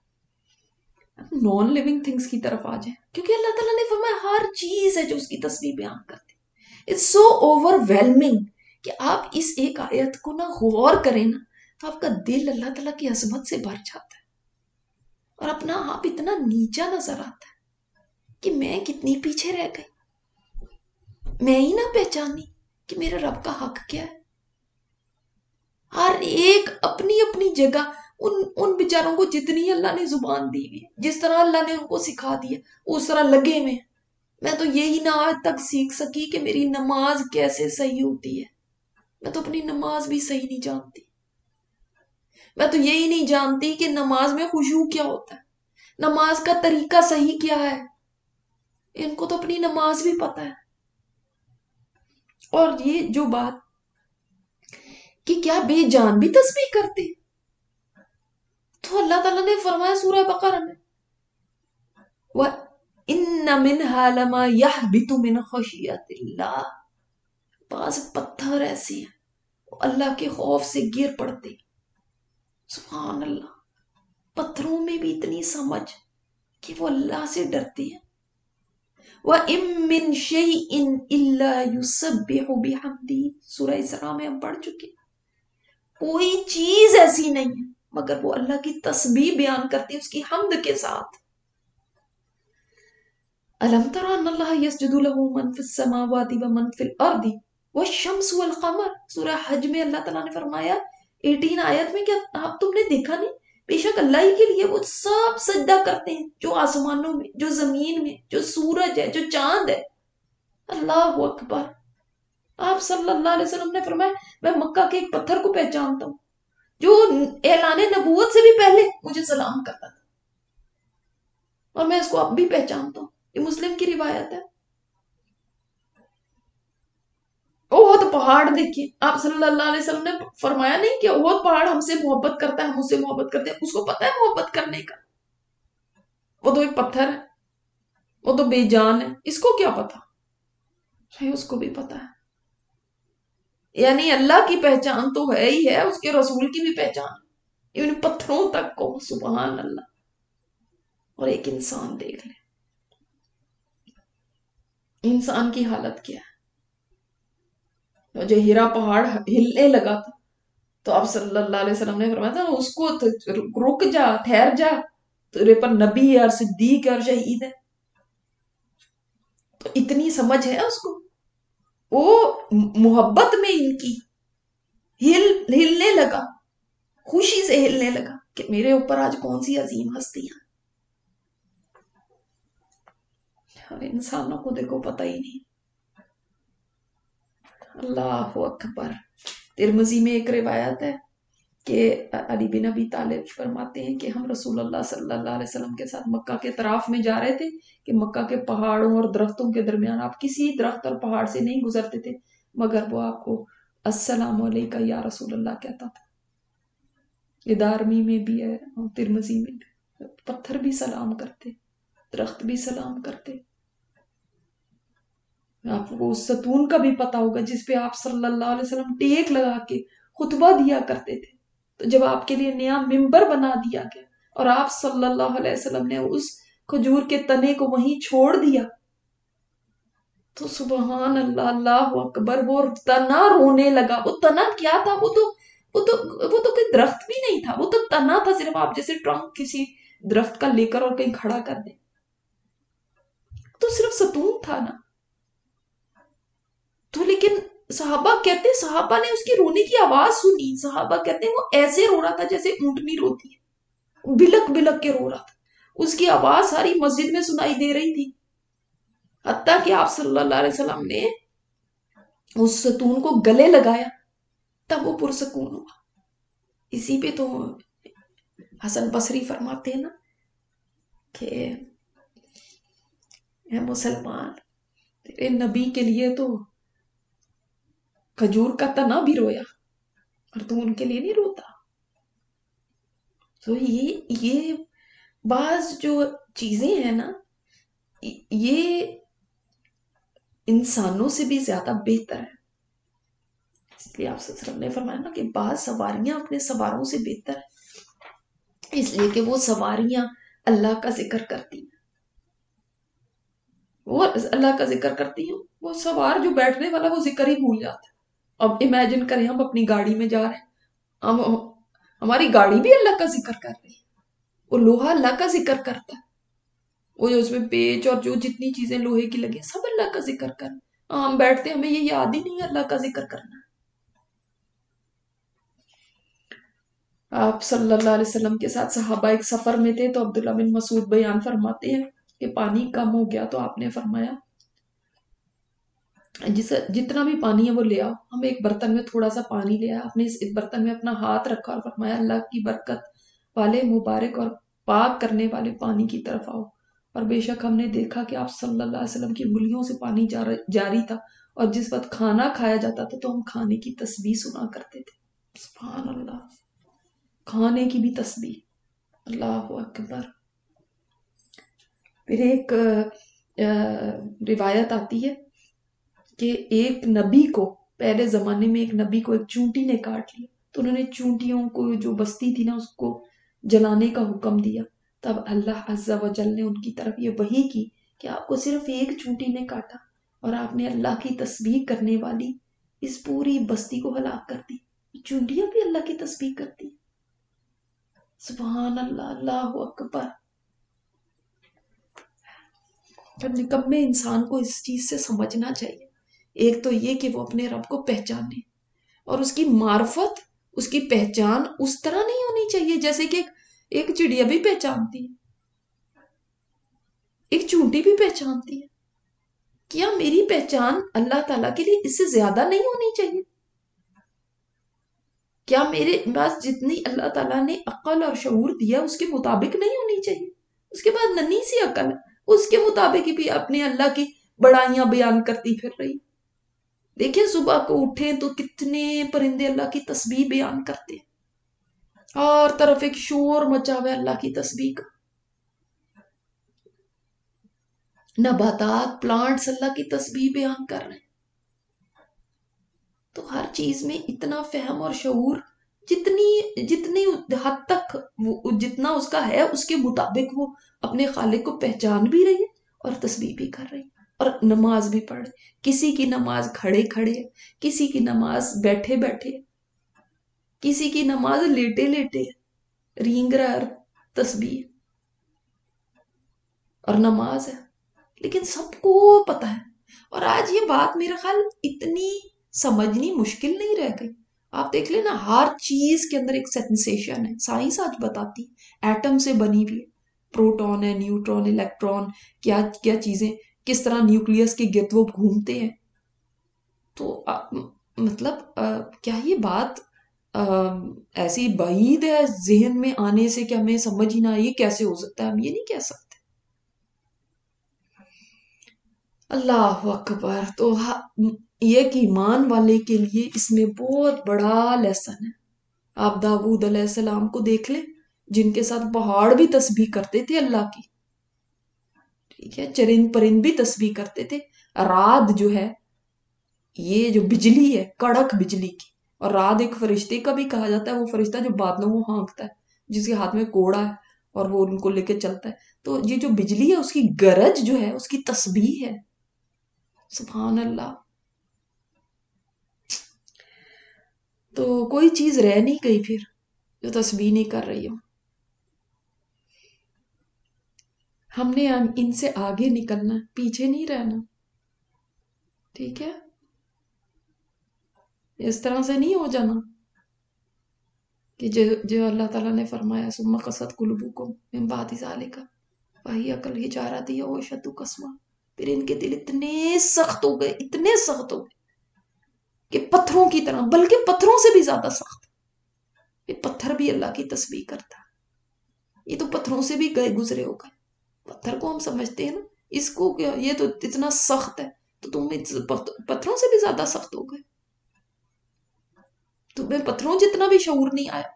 نان لیونگ تھنگز کی طرف آ جائیں. کیونکہ اللہ تعالیٰ نے فرمایا ہر چیز ہے جو اس کی تسبیح بیان کرتی. اٹس سو اوور ویلمنگ کہ آپ اس ایک آیت کو نہ غور کریں نا تو آپ کا دل اللہ تعالیٰ کی عظمت سے بھر جاتا ہے، اور اپنا آپ اتنا نیچا نظر آتا ہے کہ میں کتنی پیچھے رہ گئی، میں ہی نہ پہچانی کہ میرے رب کا حق کیا ہے. ہر ایک اپنی اپنی جگہ، ان بیچاروں کو جتنی اللہ نے زبان دی ہوئی ہے، جس طرح اللہ نے ان کو سکھا دیا اس طرح لگے میں. میں تو یہی نہ آج تک سیکھ سکی کہ میری نماز کیسے صحیح ہوتی ہے. میں تو اپنی نماز بھی صحیح نہیں جانتی. میں تو یہی نہیں جانتی کہ نماز میں خشوع کیا ہوتا ہے، نماز کا طریقہ صحیح کیا ہے. ان کو تو اپنی نماز بھی پتا ہے. اور یہ جو بات کہ کیا بے جان بھی تسبیح کرتے، تو اللہ تعالیٰ نے فرمایا سورہ بقرہ میں وَإِنَّ مِنْهَا لَمَا يَحْبِطُ مِنْ خَشْيَةِ اللَّهِ. بعض پتھر ایسے ہیں وہ اللہ کے خوف سے گر پڑتے. سبحان اللہ، پتھروں میں بھی اتنی سمجھ کہ وہ اللہ سے ڈرتے ہیں. وَإِن مِّن شَيْءٍ إِلَّا يُسَبِّحُ بِحَمْدِهِ، سورہ اسراء میں ہم پڑھ چکے. کوئی چیز ایسی نہیں ہے مگر وہ اللہ کی تسبیح بیان کرتی ہے اس کی حمد کے ساتھ. أَلَمْ تَرَ أَنَّ اللَّهَ يَسْجُدُ لَهُ مَنْ فِي السَّمَاوَاتِ وَمَنْ فِي الْأَرْضِ وَالشَّمْسُ وَالْقَمَرُ. سورہ حج میں اللہ تعالیٰ نے فرمایا 18 آیت میں، کیا آپ تم نے دیکھا نہیں بے شک اللہ ہی کے لیے وہ سب سجدہ کرتے ہیں جو آسمانوں میں، جو زمین میں، جو سورج ہے، جو چاند ہے. اللہ اکبر. آپ صلی اللہ علیہ وسلم نے فرمایا میں مکہ کے ایک پتھر کو پہچانتا ہوں جو اعلان نبوت سے بھی پہلے مجھے سلام کرتا تھا، اور میں اس کو اب بھی پہچانتا ہوں. یہ مسلم کی روایت ہے. احد پہاڑ دیکھیے، آپ صلی اللہ علیہ وسلم نے فرمایا نہیں کہ احد پہاڑ ہم سے محبت کرتا ہے، ہم اس سے محبت کرتے ہیں. اس کو پتا ہے محبت کرنے کا، وہ تو ایک پتھر ہے، وہ تو بے جان ہے. اس کو کیا پتا؟ اس کو بھی پتا ہے. یعنی اللہ کی پہچان تو ہے ہی ہے، اس کے رسول کی بھی پہچان ان پتھروں تک کو. سبحان اللہ. اور ایک انسان دیکھ لے انسان کی حالت کیا ہے. جو ہیرا پہاڑ ہلنے لگا تھا تو آپ صلی اللہ علیہ وسلم نے فرمایا تھا اس کو رک جا، ٹھہر جا، تیرے پر نبی ہے اور صدیق ہے اور شہید ہے. تو اتنی سمجھ ہے اس کو. وہ محبت میں ان کی ہلنے لگا، خوشی سے ہلنے لگا کہ میرے اوپر آج کون سی عظیم ہستیاں. اور انسانوں کو دیکھو پتہ ہی نہیں. اللہ اکبر. ترمذی میں ایک روایت ہے کہ علی بن ابی طالب فرماتے ہیں کہ ہم رسول اللہ صلی اللہ علیہ وسلم کے ساتھ مکہ کے طرف میں جا رہے تھے کہ مکہ کے پہاڑوں اور درختوں کے درمیان آپ کسی درخت اور پہاڑ سے نہیں گزرتے تھے مگر وہ آپ کو السلام علیکہ یا رسول اللہ کہتا تھا. یہ دارمی میں بھی ہے اور ترمذی میں بھی. پتھر بھی سلام کرتے، درخت بھی سلام کرتے. آپ کو اس ستون کا بھی پتا ہوگا جس پہ آپ صلی اللہ علیہ وسلم ٹیک لگا کے خطبہ دیا کرتے تھے. تو جب آپ کے لیے نیا ممبر بنا دیا گیا اور آپ صلی اللہ علیہ وسلم نے اس کھجور کے تنے کو وہیں چھوڑ دیا تو سبحان اللہ، اللہ اکبر، وہ تنا رونے لگا. وہ تنا کیا تھا؟ وہ تو کوئی درخت بھی نہیں تھا، وہ تو تنا تھا. صرف آپ جیسے ٹرنک کسی درخت کا لے کر اور کہیں کھڑا کر دیں تو صرف ستون تھا نا. تو لیکن صحابہ کہتے، صحابہ نے اس کی رونے کی آواز سنی. صحابہ کہتے ہیں وہ ایسے رو رہا تھا جیسے اونٹنی روتی ہے، بلک بلک کے رو رہا تھا. اس کی آواز ساری مسجد میں سنائی دے رہی تھی، حتیٰ کہ آپ صلی اللہ علیہ وسلم نے اس ستون کو گلے لگایا تب وہ پرسکون ہوا. اسی پہ تو حسن بصری فرماتے ہیں نا کہ اے مسلمان، تیرے نبی کے لیے تو کھجور کا تنا بھی رویا اور تو ان کے لیے نہیں روتا. تو یہ بعض جو چیزیں ہیں نا، یہ انسانوں سے بھی زیادہ بہتر ہے. اس لیے آپ صلی اللہ علیہ وسلم نے فرمایا نا کہ بعض سواریاں اپنے سواروں سے بہتر ہے، اس لیے کہ وہ سواریاں اللہ کا ذکر کرتی ہیں. وہ اللہ کا ذکر کرتی ہیں، وہ سوار جو بیٹھنے والا وہ ذکر ہی بھول جاتا ہے. اب امیجن کریں ہم اپنی گاڑی میں جا رہے ہیں، ہماری گاڑی بھی اللہ کا ذکر کر رہی ہے. وہ لوہا اللہ کا ذکر کرتا ہے، وہ جو اس میں پیچ اور جو جتنی چیزیں لوہے کی لگی سب اللہ کا ذکر کر. ہم بیٹھتے ہمیں یہ یاد ہی نہیں ہے اللہ کا ذکر کرنا. آپ صلی اللہ علیہ وسلم کے ساتھ صحابہ ایک سفر میں تھے تو عبداللہ بن مسعود بیان فرماتے ہیں کہ پانی کم ہو گیا تو آپ نے فرمایا جتنا بھی پانی ہے وہ لے آؤ. ہم ایک برتن میں تھوڑا سا پانی لے آیا، آپ نے اس برتن میں اپنا ہاتھ رکھا اور فرمایا اللہ کی برکت والے مبارک اور پاک کرنے والے پانی کی طرف آؤ. اور بے شک ہم نے دیکھا کہ آپ صلی اللہ علیہ وسلم کی انگلیوں سے پانی جاری تھا، اور جس وقت کھانا کھایا جاتا تھا تو ہم کھانے کی تسبیح سنا کرتے تھے. سبحان اللہ، کھانے کی بھی تسبیح. اللہ اکبر. پھر ایک روایت آتی ہے کہ ایک نبی کو، پہلے زمانے میں ایک نبی کو ایک چونٹی نے کاٹ لیا تو انہوں نے چونٹیوں کو جو بستی تھی نا اس کو جلانے کا حکم دیا. تب اللہ عز و جل نے ان کی طرف یہ وحی کی کہ آپ کو صرف ایک چونٹی نے کاٹا اور آپ نے اللہ کی تسبیح کرنے والی اس پوری بستی کو ہلاک کر دی. چونٹیاں بھی اللہ کی تسبیح کرتی. سبحان اللہ، اللہ اکبر. نکمے انسان کو اس چیز سے سمجھنا چاہیے. ایک تو یہ کہ وہ اپنے رب کو پہچانے، اور اس کی معرفت، اس کی پہچان اس طرح نہیں ہونی چاہیے جیسے کہ ایک چڑیا بھی پہچانتی ہے، ایک چونٹی بھی پہچانتی ہے. کیا میری پہچان اللہ تعالیٰ کے لیے اس سے زیادہ نہیں ہونی چاہیے؟ کیا میرے پاس جتنی اللہ تعالیٰ نے عقل اور شعور دیا اس کے مطابق نہیں ہونی چاہیے؟ اس کے بعد ننھی سی عقل ہے، اس کے مطابق بھی اپنے اللہ کی بڑائیاں بیان کرتی پھر رہی. دیکھیں صبح کو اٹھیں تو کتنے پرندے اللہ کی تسبیح بیان کرتے ہیں، اور طرف ایک شور مچا ہوا ہے اللہ کی تسبیح کا. نباتات، پلانٹس اللہ کی تسبیح بیان کر رہے ہیں. تو ہر چیز میں اتنا فہم اور شعور، جتنی حد تک جتنا اس کا ہے اس کے مطابق وہ اپنے خالق کو پہچان بھی رہی ہے اور تسبیح بھی کر رہی ہے اور نماز بھی پڑھ رہی. کسی کی نماز کھڑے کھڑے، کسی کی نماز بیٹھے بیٹھے، کسی کی نماز لیٹے لیٹے، رینگ رہا تسبیح اور نماز ہے. لیکن سب کو پتا ہے. اور آج یہ بات میرا خیال اتنی سمجھنی مشکل نہیں رہ گئی. آپ دیکھ لیں نا، ہر چیز کے اندر ایک سینسیشن ہے. سائنس آج بتاتی ایٹم سے بنی ہوئی ہے، پروٹون ہے، نیوٹرون، الیکٹرون، کیا کیا چیزیں کس طرح نیوکلیس کے گرد وہ گھومتے ہیں. تو مطلب کیا یہ بات ایسی بعید ہے ذہن میں آنے سے کہ ہمیں سمجھ ہی نہ آئے کیسے ہو سکتا ہے، ہم یہ نہیں کہہ سکتے۔ اللہ اکبر۔ تو یہ کہ ایمان والے کے لیے اس میں بہت بڑا لیسن ہے۔ آپ داؤد علیہ السلام کو دیکھ لیں، جن کے ساتھ پہاڑ بھی تسبیح کرتے تھے اللہ کی، ٹھیک ہے، چرند پرند بھی تسبیح کرتے تھے۔ رات جو ہے، یہ جو بجلی ہے، کڑک بجلی کی، اور رات ایک فرشتے کا بھی کہا جاتا ہے، وہ فرشتہ جو بادلوں کو ہانکتا ہے، جس کے ہاتھ میں کوڑا ہے اور وہ ان کو لے کے چلتا ہے۔ تو یہ جو بجلی ہے اس کی گرج جو ہے اس کی تسبیح ہے۔ سبحان اللہ۔ تو کوئی چیز رہ نہیں گئی پھر جو تسبیح نہیں کر رہی ہو۔ ہم نے ان سے آگے نکلنا، پیچھے نہیں رہنا، ٹھیک ہے، اس طرح سے نہیں ہو جانا کہ جو اللہ تعالیٰ نے فرمایا ثم قست قلوبکم من بعد ذالک وہی عقل حجارت ہے وہ شد قسما، پھر ان کے دل اتنے سخت ہو گئے، اتنے سخت ہو گئے کہ پتھروں کی طرح، بلکہ پتھروں سے بھی زیادہ سخت۔ یہ پتھر بھی اللہ کی تسبیح کرتا ہے، یہ تو پتھروں سے بھی گئے گزرے ہو گئے۔ پتھر کو ہم سمجھتے ہیں نا، اس کو کیا، یہ تو اتنا سخت ہے، تو تم پتھروں سے بھی زیادہ سخت ہو گئے، تمہیں پتھروں جتنا بھی شعور نہیں آیا۔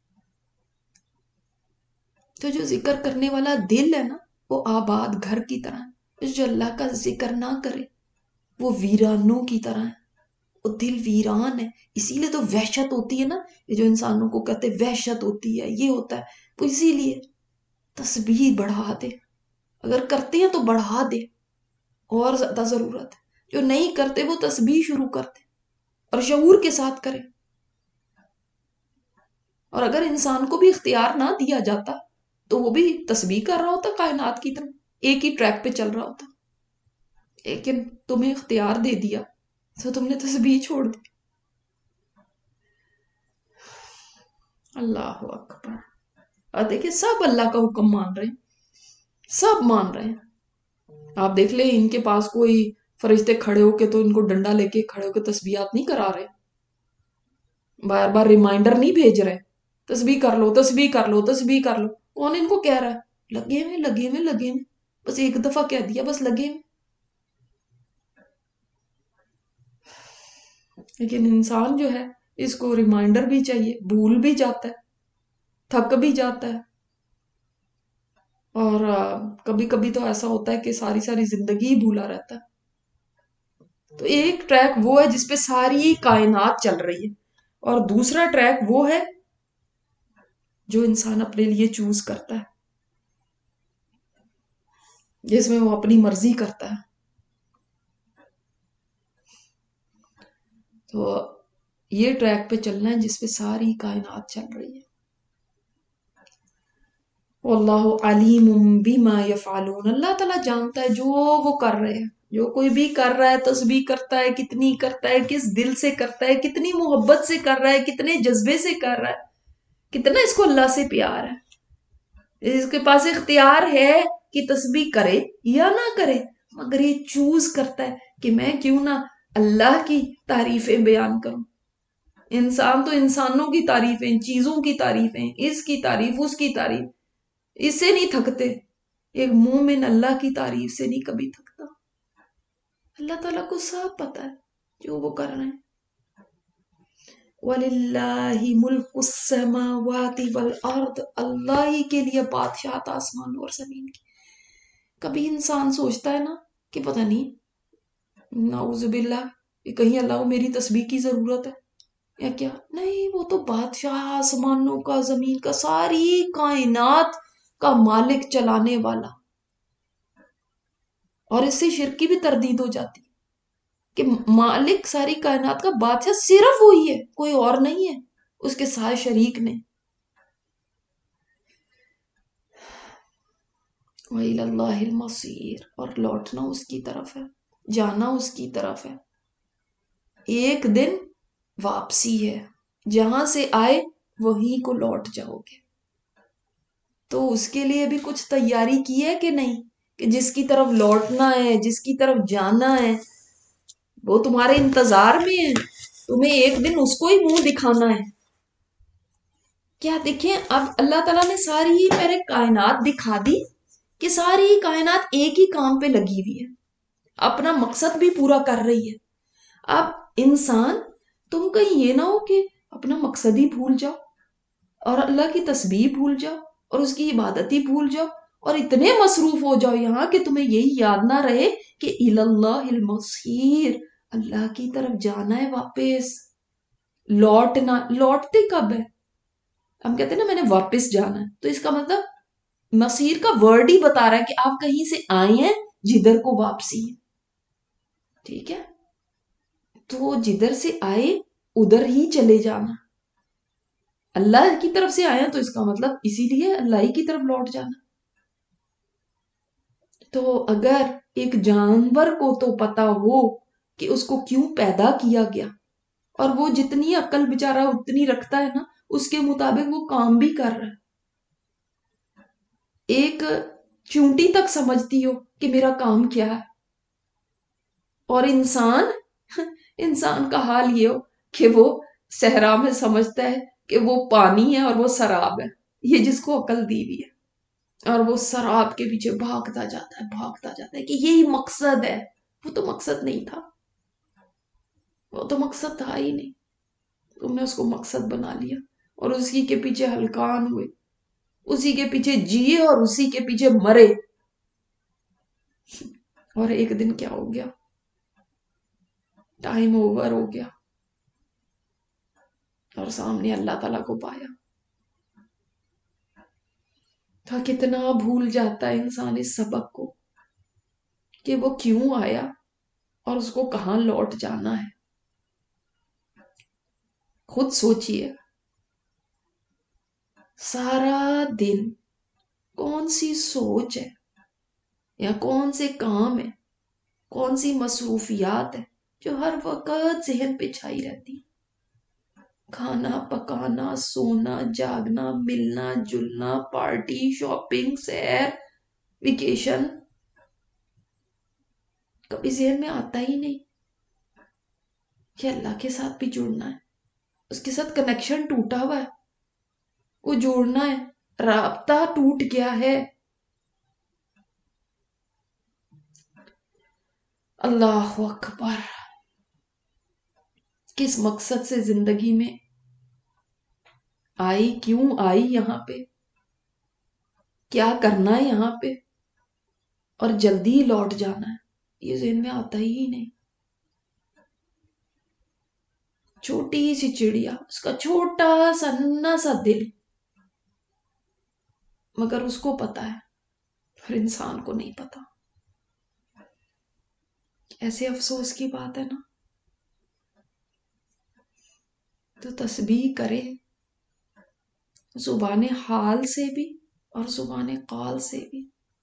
تو جو ذکر کرنے والا دل ہے نا، وہ آباد گھر کی طرح ہے، جو اللہ کا ذکر نہ کرے وہ ویرانوں کی طرح ہے، وہ دل ویران ہے۔ اسی لیے تو وحشت ہوتی ہے نا، یہ جو انسانوں کو کہتے وحشت ہوتی ہے، یہ ہوتا ہے، وہ اسی لیے تسبیح بڑھا دے، اگر کرتے ہیں تو بڑھا دے، اور زیادہ ضرورت ہے۔ جو نہیں کرتے وہ تسبیح شروع کرتے اور شعور کے ساتھ کریں۔ اور اگر انسان کو بھی اختیار نہ دیا جاتا تو وہ بھی تسبیح کر رہا ہوتا کائنات کی طرح، ایک ہی ٹریک پہ چل رہا ہوتا، لیکن تمہیں اختیار دے دیا تو تم نے تسبیح چھوڑ دی۔ اللہ اکبر۔ اور دیکھیں سب اللہ کا حکم مان رہے ہیں، سب مان رہے ہیں۔ آپ دیکھ لیں ان کے پاس کوئی فرشتے کھڑے ہو کے تو ان کو ڈنڈا لے کے کھڑے ہو کے تسبیحات نہیں کرا رہے، بار بار ریمائنڈر نہیں بھیج رہے، تسبیح کر لو، تسبیح کر لو، تسبیح کر لو۔ کون ان کو کہہ رہا ہے؟ لگے ہوئے لگے ہوئے لگے ہوئے، بس ایک دفعہ کہہ دیا، بس لگے ہوئے۔ لیکن انسان جو ہے اس کو ریمائنڈر بھی چاہیے، بھول بھی جاتا ہے، تھک بھی جاتا ہے، اور کبھی کبھی تو ایسا ہوتا ہے کہ ساری ساری زندگی ہی بھولا رہتا ہے۔ تو ایک ٹریک وہ ہے جس پہ ساری کائنات چل رہی ہے، اور دوسرا ٹریک وہ ہے جو انسان اپنے لیے چوز کرتا ہے، جس میں وہ اپنی مرضی کرتا ہے۔ تو یہ ٹریک پہ چلنا ہے جس پہ ساری کائنات چل رہی ہے۔ واللہ علیم بما یفعلون، اللہ تعالیٰ جانتا ہے جو وہ کر رہے ہیں، جو کوئی بھی کر رہا ہے، تسبیح کرتا ہے، کتنی کرتا ہے، کس دل سے کرتا ہے، کتنی محبت سے کر رہا ہے، کتنے جذبے سے کر رہا ہے، کتنا اس کو اللہ سے پیار ہے۔ اس کے پاس اختیار ہے کہ تسبیح کرے یا نہ کرے، مگر یہ چوز کرتا ہے کہ میں کیوں نہ اللہ کی تعریفیں بیان کروں۔ انسان تو انسانوں کی تعریفیں، چیزوں کی تعریفیں، اس کی تعریف، اس کی تعریف، اس سے نہیں تھکتے۔ ایک مومن اللہ کی تعریف سے نہیں کبھی تھکتا۔ اللہ تعالیٰ کو سب پتا ہے جو وہ کر رہے ہیں۔ وَلِلَّهِ مُلْكُ السَّمَاوَاتِ وَالْأَرْضِ، اللہ ہی کے لیے بادشاہت آسمان اور زمین کی۔ کبھی انسان سوچتا ہے نا کہ پتہ نہیں، نعوذ باللہ، کہ کہیں اللہ کو میری تسبیح کی ضرورت ہے یا کیا؟ نہیں، وہ تو بادشاہ آسمانوں کا، زمین کا، ساری کائنات کا مالک، چلانے والا۔ اور اس سے شرک کی بھی تردید ہو جاتی کہ مالک ساری کائنات کا، بادشاہ صرف وہی ہے، کوئی اور نہیں ہے، اس کے ساتھ شریک نہیں۔ وَإِلَى اللَّهِ الْمَصِيرُ، اور لوٹنا اس کی طرف ہے، جانا اس کی طرف ہے۔ ایک دن واپسی ہے، جہاں سے آئے وہیں کو لوٹ جاؤ گے۔ تو اس کے لیے بھی کچھ تیاری کی ہے کہ نہیں، کہ جس کی طرف لوٹنا ہے، جس کی طرف جانا ہے، وہ تمہارے انتظار میں ہے، تمہیں ایک دن اس کو ہی منہ دکھانا ہے۔ کیا دیکھیں، اب اللہ تعالیٰ نے ساری میرے کائنات دکھا دی کہ ساری کائنات ایک ہی کام پہ لگی ہوئی ہے، اپنا مقصد بھی پورا کر رہی ہے۔ اب انسان، تم کہیں یہ نہ ہو کہ اپنا مقصد ہی بھول جاؤ اور اللہ کی تسبیح بھول جاؤ اور اس کی عبادت ہی بھول جاؤ اور اتنے مصروف ہو جاؤ یہاں کہ تمہیں یہی یاد نہ رہے کہ اللہ المصیر، اللہ کی طرف جانا ہے واپس، لوٹنا۔ لوٹتے کب ہے؟ ہم کہتے ہیں نا میں نے واپس جانا ہے، تو اس کا مطلب مصیر کا ورڈ ہی بتا رہا ہے کہ آپ کہیں سے آئے ہیں جدھر کو واپسی ہے، ٹھیک ہے؟ تو جدھر سے آئے ادھر ہی چلے جانا۔ اللہ کی طرف سے آئے ہیں تو اس کا مطلب اسی لیے اللہ ہی کی طرف لوٹ جانا۔ تو اگر ایک جانور کو تو پتا ہو کہ اس کو کیوں پیدا کیا گیا، اور وہ جتنی عقل بیچارہ اتنی رکھتا ہے نا، اس کے مطابق وہ کام بھی کر رہا ہے۔ ایک چونٹی تک سمجھتی ہو کہ میرا کام کیا ہے، اور انسان کا حال یہ ہو کہ وہ صحرا میں سمجھتا ہے کہ وہ پانی ہے اور وہ سراب ہے، یہ جس کو عقل دی ہوئی ہے، اور وہ سراب کے پیچھے بھاگتا جاتا ہے کہ یہی مقصد ہے۔ وہ تو مقصد نہیں تھا، وہ تو مقصد تھا ہی نہیں، تم نے اس کو مقصد بنا لیا اور اسی کے پیچھے ہلکان ہوئے، اسی کے پیچھے جیے اور اسی کے پیچھے مرے۔ اور ایک دن کیا ہو گیا؟ ٹائم اوور ہو گیا اور سامنے اللہ تعالیٰ کو پایا تھا۔ کتنا بھول جاتا ہے انسان اس سبق کو کہ وہ کیوں آیا اور اس کو کہاں لوٹ جانا ہے۔ خود سوچئے، سارا دن کون سی سوچ ہے یا کون سے کام ہے، کون سی مصروفیات ہے جو ہر وقت ذہن پہ چھائی رہتی؟ کھانا پکانا، سونا جاگنا، ملنا جلنا، پارٹی، شاپنگ، سیر، ویکیشن، کبھی ذہن میں آتا ہی نہیں کہ اللہ کے ساتھ بھی جڑنا ہے، اس کے ساتھ کنیکشن ٹوٹا ہوا ہے، وہ جوڑنا ہے، رابطہ ٹوٹ گیا ہے۔ اللہ اکبر! کس مقصد سے زندگی میں آئی، کیوں آئی یہاں پہ، کیا کرنا ہے یہاں پہ، اور جلدی ہی لوٹ جانا ہے، یہ ذہن میں آتا ہی نہیں۔ چھوٹی سی چڑیا، اس کا چھوٹا سا ننا سا دل، مگر اس کو پتا ہے اور انسان کو نہیں پتا۔ ایسے افسوس کی بات ہے نا۔ تو تسبیح کرے زبان حال سے بھی اور زبان قال سے بھی۔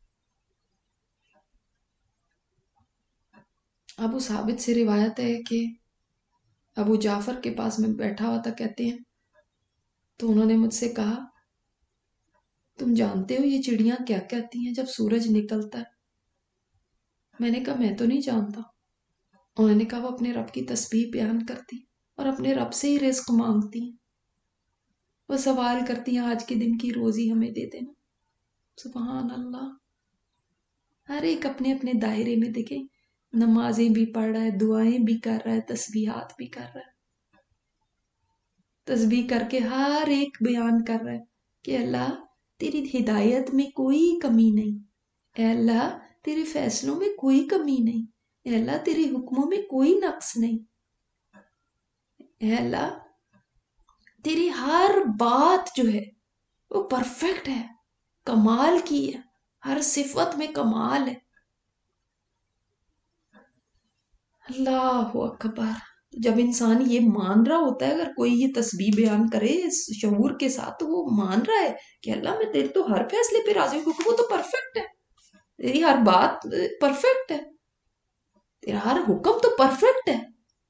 ابو ثابت سے روایت ہے کہ ابو جعفر کے پاس میں بیٹھا ہوا تھا، کہتے ہیں تو انہوں نے مجھ سے کہا تم جانتے ہو یہ چڑیاں کیا کہتی ہیں جب سورج نکلتا ہے؟ میں نے کہا میں تو نہیں جانتا۔ انہوں نے کہا وہ اپنے رب کی تسبیح بیان کرتی اور اپنے رب سے ہی رزق مانگتی ہیں، وہ سوال کرتی ہیں آج کے دن کی روزی ہمیں دے دینا۔ سبحان اللہ! ہر ایک اپنے اپنے دائرے میں دیکھیں، نمازیں بھی پڑھ رہا ہے، دعائیں بھی کر رہا ہے، تسبیحات بھی کر رہا ہے، تسبیح کر کے ہر ایک بیان کر رہا ہے کہ اللہ تیری ہدایت میں کوئی کمی نہیں، اے اللہ تیرے فیصلوں میں کوئی کمی نہیں، اے اللہ تیرے حکموں میں کوئی نقص نہیں، اے اللہ تیری ہر بات جو ہے وہ پرفیکٹ ہے، کمال کی ہے، ہر صفت میں کمال ہے۔ اللہ اکبر! جب انسان یہ مان رہا ہوتا ہے، اگر کوئی یہ تسبیح بیان کرے اس شعور کے ساتھ، تو وہ مان رہا ہے کہ اللہ میں تیرے تو ہر فیصلے پہ راضی ہوں کیونکہ وہ تو پرفیکٹ ہے، تیری ہر بات پرفیکٹ ہے، تیرا ہر حکم تو پرفیکٹ ہے۔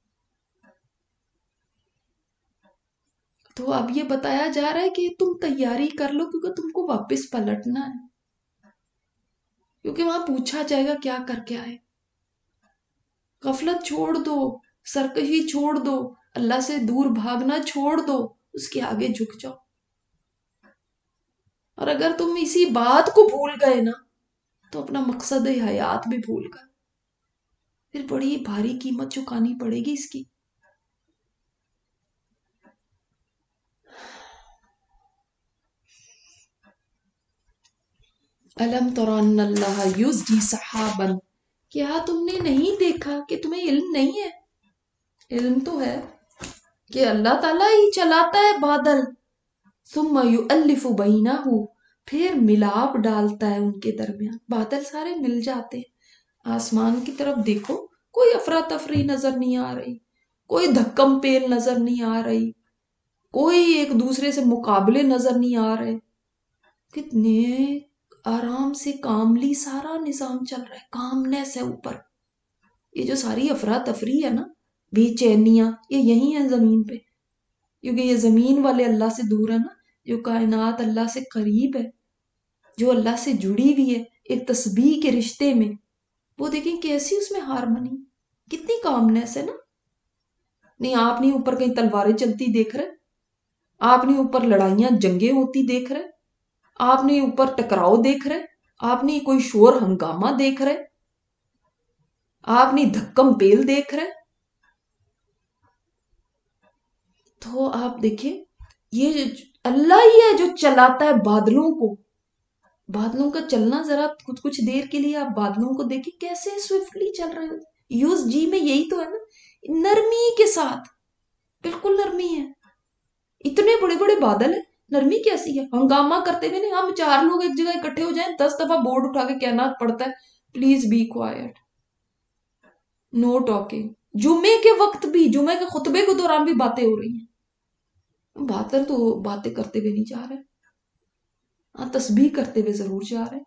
تو اب یہ بتایا جا رہا ہے کہ تم تیاری کر لو کیونکہ تم کو واپس پلٹنا ہے، کیونکہ وہاں پوچھا جائے گا کیا کر کے آئے۔ غفلت چھوڑ دو، سرکشی چھوڑ دو، اللہ سے دور بھاگنا چھوڑ دو، اس کے آگے جھک جاؤ۔ اور اگر تم اسی بات کو بھول گئے نا تو اپنا مقصد حیات بھی بھول گئے، پھر بڑی بھاری قیمت چکانی پڑے گی اس کی۔ الم تر ان اللہ یزجی سحابا، کیا تم نے نہیں دیکھا کہ تمہیں علم نہیں ہے؟ علم تو ہے کہ اللہ تعالیٰ ہی چلاتا ہے بادل، ثم یؤلف بینہ، پھر ملاپ ڈالتا ہے ان کے درمیان، بادل سارے مل جاتے ہیں۔ آسمان کی طرف دیکھو، کوئی افراتفری نظر نہیں آ رہی، کوئی دھکم پیل نظر نہیں آ رہی، کوئی ایک دوسرے سے مقابلے نظر نہیں آ رہے، کتنے آرام سے کاملی سارا نظام چل رہا ہے، کامنیس ہے اوپر۔ یہ جو ساری افراتفری ہے نا، بے چینیاں، یہ یہی ہیں زمین پہ، کیونکہ یہ زمین والے اللہ سے دور ہے نا۔ جو کائنات اللہ سے قریب ہے، جو اللہ سے جڑی ہوئی ہے ایک تسبیح کے رشتے میں، وہ دیکھیں کیسی اس میں ہارمنی، کتنی کامنیس ہے نا۔ نہیں آپ نہیں اوپر کہیں تلواریں چلتی دیکھ رہے، آپ نہیں اوپر لڑائیاں جنگیں ہوتی دیکھ رہے، آپ نہیں اوپر ٹکراؤ دیکھ رہے، آپ نہیں کوئی شور ہنگامہ دیکھ رہے، آپ نہیں دھکم پیل دیکھ رہے۔ تو آپ دیکھیں یہ اللہ ہی ہے جو چلاتا ہے بادلوں کو، بادلوں کا چلنا، ذرا کچھ دیر کے لیے آپ بادلوں کو دیکھیں کیسے سوئفٹلی چل رہے ہو۔ یوز جی میں یہی تو ہے نا، نرمی کے ساتھ، بالکل نرمی ہے۔ اتنے بڑے بڑے بادل ہیں، نرمی کیسی ہے؟ ہنگامہ کرتے ہوئے نہیں، ہم 4 لوگ ایک جگہ اکٹھے ہو جائیں 10 دفعہ بورڈ اٹھا کے کہنا پڑتا ہے please be quiet, no talking. جمعے کے وقت بھی، جمعے کے خطبے کے دوران بھی باتیں ہو رہی ہیں، بادل تو باتیں کرتے ہوئے نہیں جا رہے، ہاں تسبیح کرتے ہوئے ضرور جا رہے۔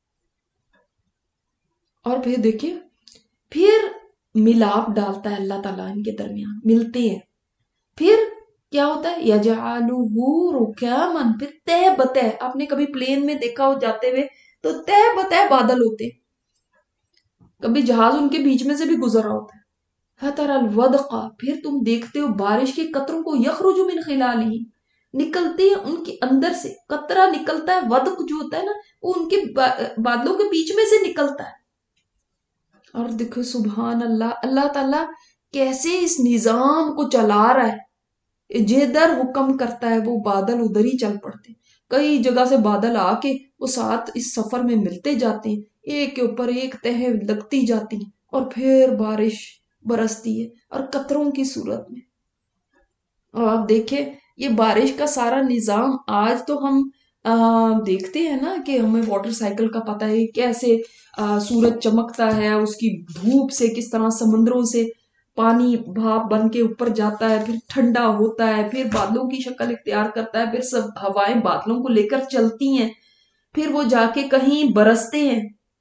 اور پھر دیکھیں، پھر ملاپ ڈالتا ہے اللہ تعالیٰ ان کے درمیان، ملتے ہیں، پھر کیا ہوتا ہے یجعلہ رکاما، پھر تہ بتہ، آپ نے کبھی پلین میں دیکھا ہو جاتے ہوئے تو تہ بتہ بادل ہوتے، کبھی جہاز ان کے بیچ میں سے بھی گزر رہا ہوتا ہے۔ فتر الودق، پھر تم دیکھتے ہو بارش کے قطروں کو، یخرج من خلالہ، نکلتے ہیں ان کے اندر سے، قطرہ نکلتا ہے، ودق جو ہوتا ہے نا وہ ان کے بادلوں کے بیچ میں سے نکلتا ہے۔ اور دیکھو سبحان اللہ، اللہ تعالیٰ کیسے اس نظام کو چلا رہا ہے، جدھر حکم کرتا ہے وہ بادل ادھر ہی چل پڑتے، کئی جگہ سے بادل آ کے وہ ساتھ اس سفر میں ملتے جاتے ہیں، ایک کے اوپر ایک تہ لگتی جاتی ہیں، اور پھر بارش برستی ہے، اور قطروں کی صورت میں۔ اور آپ دیکھیں یہ بارش کا سارا نظام، آج تو ہم دیکھتے ہیں نا کہ ہمیں واٹر سائیکل کا پتہ ہے کیسے سورج چمکتا ہے، اس کی دھوپ سے کس طرح سمندروں سے پانی بھاپ بن کے اوپر جاتا ہے، پھر ٹھنڈا ہوتا ہے، پھر بادلوں کی شکل اختیار کرتا ہے، پھر سب ہوائیں بادلوں کو لے کر چلتی ہیں، پھر وہ جا کے کہیں برستے ہیں،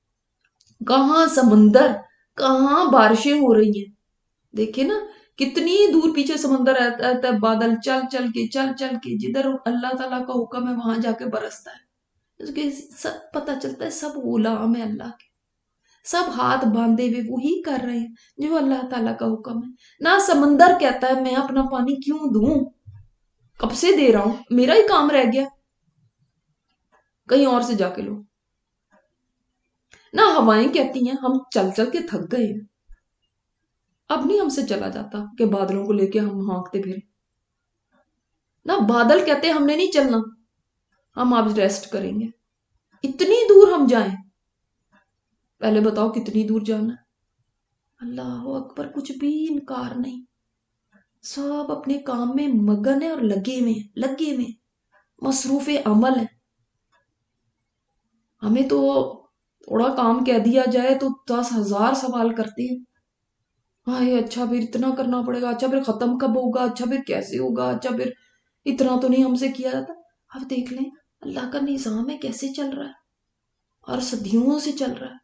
کہاں سمندر، کہاں بارشیں ہو رہی ہیں۔ دیکھیں نا کتنی دور پیچھے سمندر رہتا ہے، بادل چل چل کے جدھر اللہ تعالیٰ کا حکم ہے وہاں جا کے برستا ہے۔ اس کے سب پتہ چلتا ہے سب غلام ہے اللہ کے، سب ہاتھ باندھے ہوئے وہی کر رہے ہیں جو اللہ تعالیٰ کا حکم ہے۔ نہ سمندر کہتا ہے میں اپنا پانی کیوں دوں، کب سے دے رہا ہوں، میرا ہی کام رہ گیا، کہیں اور سے جا کے لو۔ نہ ہوائیں کہتی ہیں ہم چل چل کے تھک گئے ہیں، اب نہیں ہم سے چلا جاتا کہ بادلوں کو لے کے ہم ہانکتے پھریں۔ نہ بادل کہتے ہم نے نہیں چلنا، ہم آپ ریسٹ کریں گے۔ اتنی دور ہم جائیں، پہلے بتاؤ کتنی دور جانا ہے؟ اللہ اکبر، کچھ بھی انکار نہیں، سب اپنے کام میں مگن ہے اور لگے میں مصروف عمل ہے۔ ہمیں تو تھوڑا کام کہہ دیا جائے تو 10,000 سوال کرتے ہیں، ہاں یہ اچھا پھر اتنا کرنا پڑے گا، اچھا پھر ختم کب ہوگا، اچھا پھر کیسے ہوگا، اچھا پھر اتنا تو نہیں ہم سے کیا جاتا۔ اب دیکھ لیں اللہ کا نظام ہے کیسے چل رہا ہے، اور صدیوں سے چل رہا ہے۔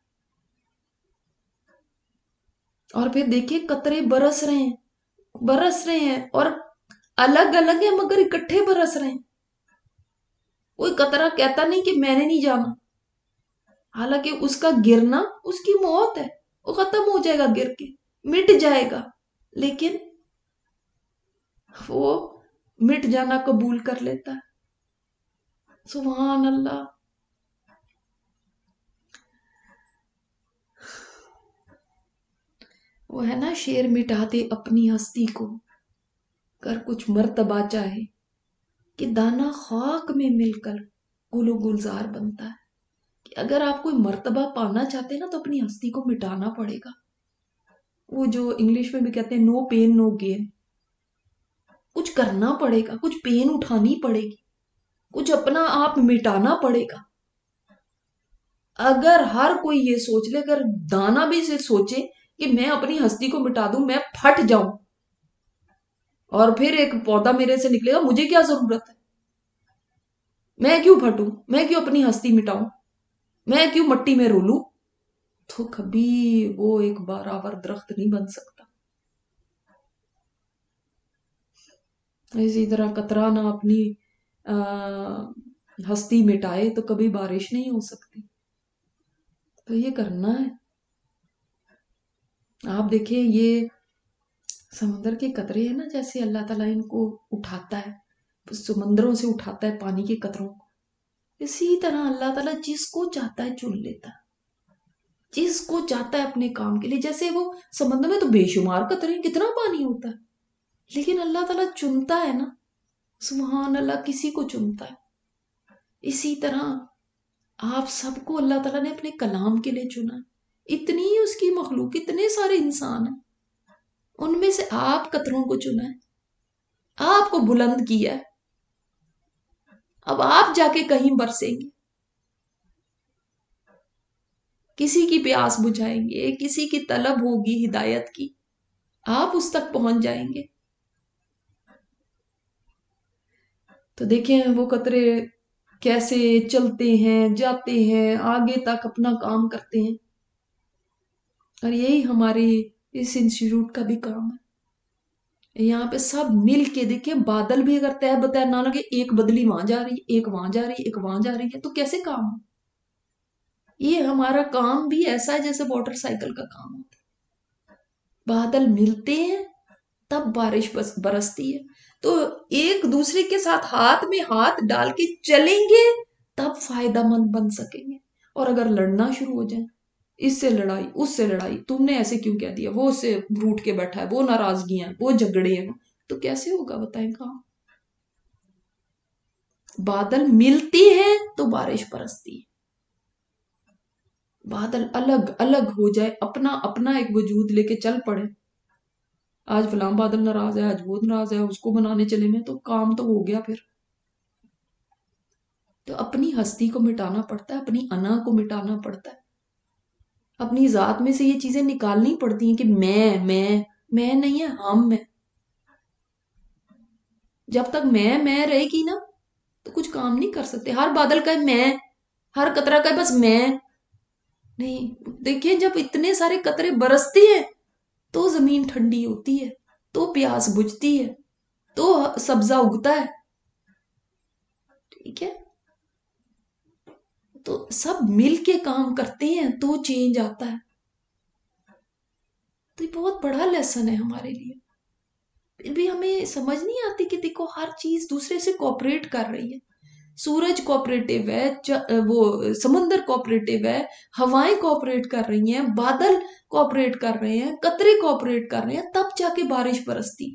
اور پھر دیکھیں قطرے برس رہے ہیں اور الگ الگ ہیں مگر اکٹھے برس رہے ہیں۔ کوئی قطرہ کہتا نہیں کہ میں نے نہیں جانا، حالانکہ اس کا گرنا اس کی موت ہے، وہ ختم ہو جائے گا، گر کے مٹ جائے گا، لیکن وہ مٹ جانا قبول کر لیتا ہے۔ سبحان اللہ. وہ ہے نا شیر مٹا دے اپنی ہستی کو کر کچھ مرتبہ چاہے کہ دانا خاک میں مل کر گل و گلزار بنتا ہے. کہ اگر آپ کوئی مرتبہ پانا چاہتے ہیں نا تو اپنی ہستی کو مٹانا پڑے گا. وہ جو انگلش میں بھی کہتے ہیں نو پین نو گین. کچھ کرنا پڑے گا, کچھ پین اٹھانی پڑے گی, کچھ اپنا آپ مٹانا پڑے گا. اگر ہر کوئی یہ سوچ لے, اگر دانا بھی سے سوچے کہ میں اپنی ہستی کو مٹا دوں, میں پھٹ جاؤں اور پھر ایک پودا میرے سے نکلے گا, مجھے کیا ضرورت ہے, میں کیوں پھٹوں, میں کیوں اپنی ہستی مٹاؤں, میں کیوں مٹی میں رولوں, تو کبھی وہ ایک برابر درخت نہیں بن سکتا. اسی طرح قطرہ نہ اپنی ہستی مٹائے تو کبھی بارش نہیں ہو سکتی. تو یہ کرنا ہے. آپ دیکھیں یہ سمندر کے قطرے ہیں نا, جیسے اللہ تعالیٰ ان کو اٹھاتا ہے, سمندروں سے اٹھاتا ہے پانی کے قطروں کو, اسی طرح اللہ تعالیٰ جس کو چاہتا ہے چن لیتا ہے, جس کو چاہتا ہے اپنے کام کے لیے. جیسے وہ سمندر میں تو بے شمار قطرے ہیں, کتنا پانی ہوتا ہے, لیکن اللہ تعالیٰ چنتا ہے نا. سبحان اللہ, کسی کو چنتا ہے. اسی طرح آپ سب کو اللہ تعالیٰ نے اپنے کلام کے لیے چنا. اتنی اس کی مخلوق, اتنے سارے انسان ہیں, ان میں سے آپ قطروں کو چنا ہے, آپ کو بلند کیا ہے. اب آپ جا کے کہیں برسیں گے, کسی کی پیاس بجھائیں گے, کسی کی طلب ہوگی ہدایت کی, آپ اس تک پہنچ جائیں گے. تو دیکھیں وہ قطرے کیسے چلتے ہیں, جاتے ہیں, آگے تک اپنا کام کرتے ہیں. اور یہی ہماری اس انسٹیٹیوٹ کا بھی کام ہے. یہاں پہ سب مل کے دیکھیں, بادل بھی اگر تہ بتہ نہ لگے, ایک بدلی وہاں جا رہی, ایک وہاں جا رہی, ایک وہاں جا رہی ہے, تو کیسے کام ہو؟ یہ ہمارا کام بھی ایسا ہے جیسے موٹر سائیکل کا کام ہوتا ہے. بادل ملتے ہیں تب بارش برستی ہے. تو ایک دوسرے کے ساتھ ہاتھ میں ہاتھ ڈال کے چلیں گے تب فائدہ مند بن سکیں گے. اور اگر لڑنا شروع ہو جائیں, اس سے لڑائی, اس سے لڑائی, تم نے ایسے کیوں کہہ دیا, وہ اس سے روٹ کے بیٹھا ہے, وہ ناراضگیاں ہیں, وہ جھگڑے ہیں, تو کیسے ہوگا بتائیں کام. بادل ملتی ہیں تو بارش برستی ہے. بادل الگ الگ ہو جائے, اپنا اپنا ایک وجود لے کے چل پڑے, آج فلاں بادل ناراض ہے, آج وہ ناراض ہے, اس کو منانے چلے میں, تو کام تو ہو گیا پھر. تو اپنی ہستی کو مٹانا پڑتا ہے, اپنی انا کو مٹانا پڑتا ہے, اپنی ذات میں سے یہ چیزیں نکالنی پڑتی ہیں کہ میں نہیں ہے, ہم ہیں. جب تک میں رہے گی نا تو کچھ کام نہیں کر سکتے. ہر بادل کا میں, ہر قطرہ کا بس میں نہیں. دیکھیں جب اتنے سارے قطرے برستے ہیں تو زمین ٹھنڈی ہوتی ہے, تو پیاس بجھتی ہے, تو سبزہ اگتا ہے. ٹھیک ہے, تو سب مل کے کام کرتے ہیں تو چینج آتا ہے. تو یہ بہت بڑا لیسن ہے ہمارے لیے. پھر بھی ہمیں سمجھ نہیں آتی کہ دیکھو ہر چیز دوسرے سے کوپریٹ کر رہی ہے. سورج کوپریٹیو ہے, وہ سمندر کوپریٹیو ہے, ہوائیں کوپریٹ کر رہی ہیں, بادل کوپریٹ کر رہے ہیں, قطرے کوپریٹ کر رہے ہیں, تب جا کے بارش برستی.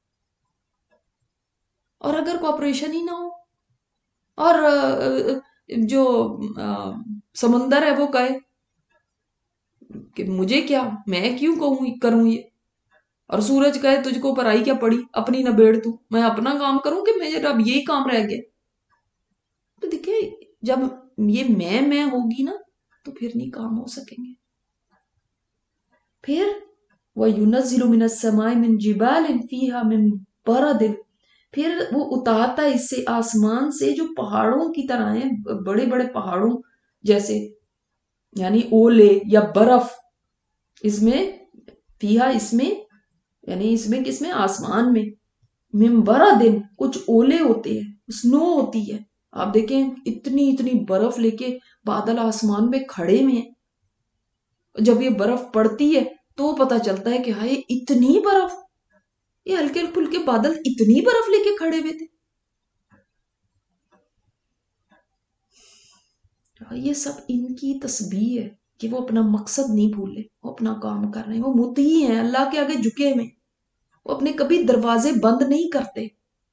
اور اگر کوپریشن ہی نہ ہو, اور جو سمندر ہے وہ کہے کہ مجھے کیا, میں کیوں کروں یہ, اور سورج کہے تجھ کو پرائی کیا پڑی, اپنی نبیڑ تو, میں اپنا کام کروں کہ میرے اب یہی کام رہ گیا. تو دیکھیں جب یہ میں ہوگی نا تو پھر نہیں کام ہو سکیں گے. پھر وَيُنَزِّلُ مِنَ السَّمَاءِ مِن جِبَالٍ فِيهَا مِن بَرَدٍ, پھر وہ اتارتا ہے اس سے آسمان سے جو پہاڑوں کی طرح ہیں, بڑے بڑے پہاڑوں جیسے, یعنی اولے یا برف. اس میں فیہا, اس میں یعنی اس میں کس میں, آسمان میں, من بردن, کچھ اولے ہوتے ہیں, سنو ہوتی ہے. آپ دیکھیں اتنی اتنی برف لے کے بادل آسمان میں کھڑے میں ہیں. جب یہ برف پڑتی ہے تو پتا چلتا ہے کہ ہائے اتنی برف, یہ ہلکے پھلکے بادل اتنی برف لے کے کھڑے ہوئے تھے. یہ سب ان کی تسبیح ہے کہ وہ اپنا مقصد نہیں بھولے، وہ اپنا کام کر رہے ہیں، وہ مطیع ہیں، اللہ کے آگے جھکے ہوئے، وہ اپنے کبھی دروازے بند نہیں کرتے۔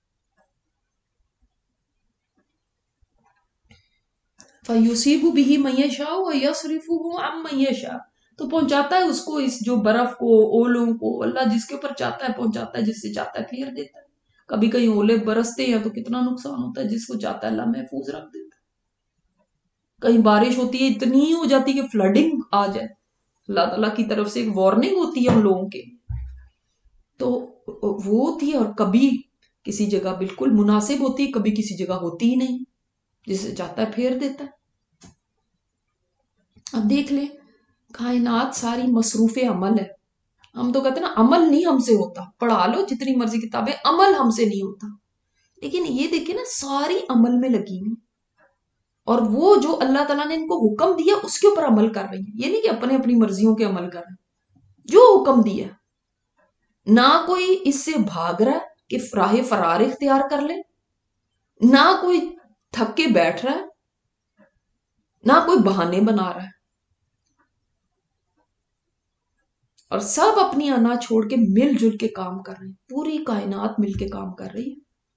فَيُصِيبُ بِهِ مَن يَشَاءُ وَيَصْرِفُهُ عَن مَن يَشَاءُ، تو پہنچاتا ہے اس کو، اس جو برف کو، اولوں کو، اللہ جس کے اوپر چاہتا ہے پہنچاتا ہے، جس سے چاہتا ہے پھیر دیتا ہے۔ کبھی کہیں اولے برستے ہیں تو کتنا نقصان ہوتا ہے، جس کو چاہتا ہے اللہ محفوظ رکھ دیتا ہے۔ کہیں بارش ہوتی ہے اتنی ہو جاتی کہ فلڈنگ آ جائے، اللہ تعالیٰ کی طرف سے ایک وارننگ ہوتی ہے ان لوگوں کے، تو وہ ہوتی ہے۔ اور کبھی کسی جگہ بالکل مناسب ہوتی ہے، کبھی کسی جگہ ہوتی ہی نہیں، جسے چاہتا ہے پھیر دیتا ہے۔ اب دیکھ لیں، کائنات ساری مصروف عمل ہے۔ ہم تو کہتے ہیں نا عمل نہیں ہم سے ہوتا، پڑھا لو جتنی مرضی کتابیں، عمل ہم سے نہیں ہوتا، لیکن یہ دیکھیں نا ساری عمل میں لگی ہوئی، اور وہ جو اللہ تعالیٰ نے ان کو حکم دیا اس کے اوپر عمل کر رہی ہیں۔ یہ نہیں کہ اپنے اپنی مرضیوں کے عمل کر رہے ہیں، جو حکم دیا نہ کوئی اس سے بھاگ رہا ہے کہ راہ فرار اختیار کر لے، نہ کوئی تھک کے بیٹھ رہا ہے، نہ کوئی بہانے بنا رہا ہے، اور سب اپنی انا چھوڑ کے مل جل کے کام کر رہے ہیں۔ پوری کائنات مل کے کام کر رہی ہے،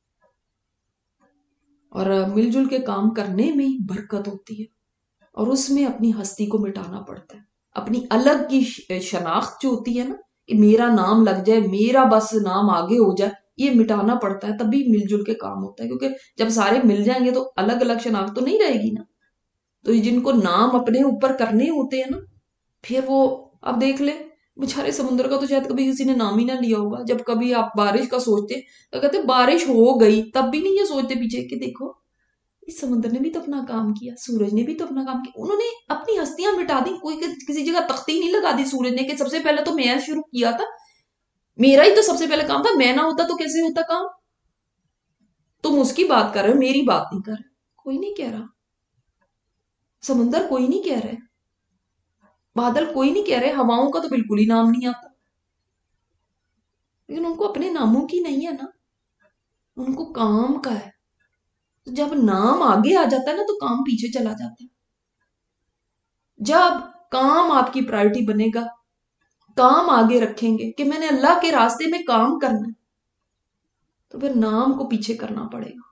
اور مل جل کے کام کرنے میں برکت ہوتی ہے، اور اس میں اپنی ہستی کو مٹانا پڑتا ہے، اپنی الگ کی شناخت جو ہوتی ہے نا، کہ میرا نام لگ جائے، میرا بس نام آگے ہو جائے، یہ مٹانا پڑتا ہے، تبھی مل جل کے کام ہوتا ہے۔ کیونکہ جب سارے مل جائیں گے تو الگ الگ شناخت تو نہیں رہے گی نا، تو جن کو نام اپنے اوپر کرنے ہوتے ہیں نا، پھر وہ، اب دیکھ لیں بچارے سمندر کا تو شاید کبھی کسی نے نام ہی نہ لیا ہوگا۔ جب کبھی آپ بارش کا سوچتے تو کہتے بارش ہو گئی، تب بھی نہیں یہ سوچتے پیچھے کہ دیکھو اس سمندر نے بھی تو اپنا کام کیا، سورج نے بھی تو اپنا کام کیا، انہوں نے اپنی ہستیاں مٹا دی، کوئی کسی جگہ تختی نہیں لگا دی سورج نے کہ سب سے پہلے تو میں شروع کیا تھا، میرا ہی تو سب سے پہلے کام تھا، میں نہ ہوتا تو کیسے ہوتا کام؟ تم اس کی بات کر رہے ہو، میری بات نہیں کر رہے، کوئی نہیں کہہ رہا، سمندر کوئی نہیں کہہ رہے، بادل کوئی نہیں کہہ رہے، ہواؤں کا تو بالکل ہی نام نہیں آتا، لیکن ان کو اپنے ناموں کی نہیں ہے نا، ان کو کام کا ہے۔ جب نام آگے آ جاتا ہے نا تو کام پیچھے چلا جاتا ہے۔ جب کام آپ کی پرائرٹی بنے گا، کام آگے رکھیں گے کہ میں نے اللہ کے راستے میں کام کرنا ہے، تو پھر نام کو پیچھے کرنا پڑے گا۔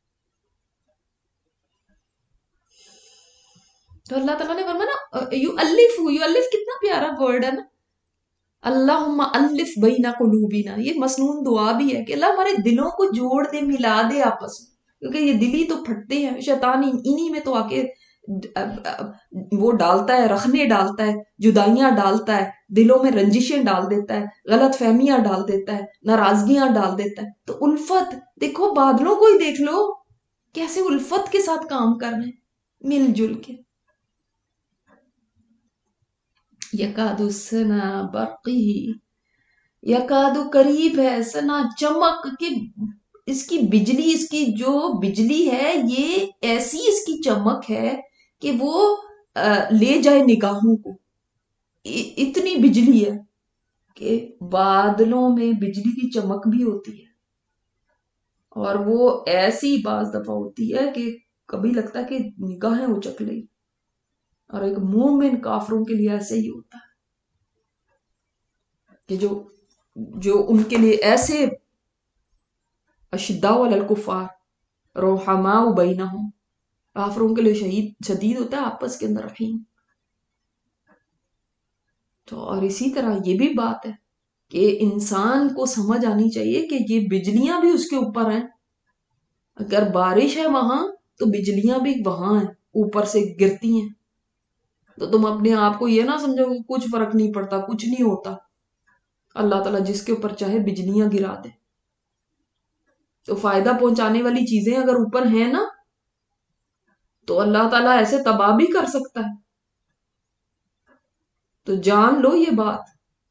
تو اللہ تعالیٰ نے فرمایا نا یؤلف کتنا پیارا ورڈ ہے نا، اللہم الف بین قلوبنا، یہ مسنون دعا بھی ہے کہ اللہ ہمارے دلوں کو جوڑ دے، ملا دے آپس میں، کیونکہ یہ دل ہی تو پھٹتے ہیں، شیطان انہی میں تو آ کے وہ ڈالتا ہے، رخنے ڈالتا ہے، جدائیاں ڈالتا ہے، دلوں میں رنجشیں ڈال دیتا ہے، غلط فہمیاں ڈال دیتا ہے، ناراضگیاں ڈال دیتا ہے۔ تو الفت دیکھو، بادلوں کو ہی دیکھ لو کیسے الفت کے ساتھ کام کر رہے ہیں، مل جل کے۔ یکادو سنا برقی، یکادو قریب ہے، سنا چمک، کہ اس کی بجلی، اس کی جو بجلی ہے یہ ایسی اس کی چمک ہے کہ وہ لے جائے نگاہوں کو، اتنی بجلی ہے کہ بادلوں میں بجلی کی چمک بھی ہوتی ہے، اور وہ ایسی بعض دفعہ ہوتی ہے کہ کبھی لگتا ہے کہ نگاہیں اچک لئی، اور ایک مومن کافروں کے لیے ایسے ہی ہوتا ہے کہ جو ان کے لیے ایسے اشداء علی الکفار رحماء بینہم، کافروں کے لیے شدید ہوتا ہے، آپس کے اندر رحیم۔ تو اور اسی طرح یہ بھی بات ہے کہ انسان کو سمجھ آنی چاہیے کہ یہ بجلیاں بھی اس کے اوپر ہیں، اگر بارش ہے وہاں تو بجلیاں بھی وہاں ہیں، اوپر سے گرتی ہیں، تو تم اپنے آپ کو یہ نہ سمجھو کہ کچھ فرق نہیں پڑتا، کچھ نہیں ہوتا، اللہ تعالیٰ جس کے اوپر چاہے بجلیاں گرا دے۔ تو فائدہ پہنچانے والی چیزیں اگر اوپر ہیں نا تو اللہ تعالیٰ ایسے تباہ بھی کر سکتا ہے، تو جان لو یہ بات۔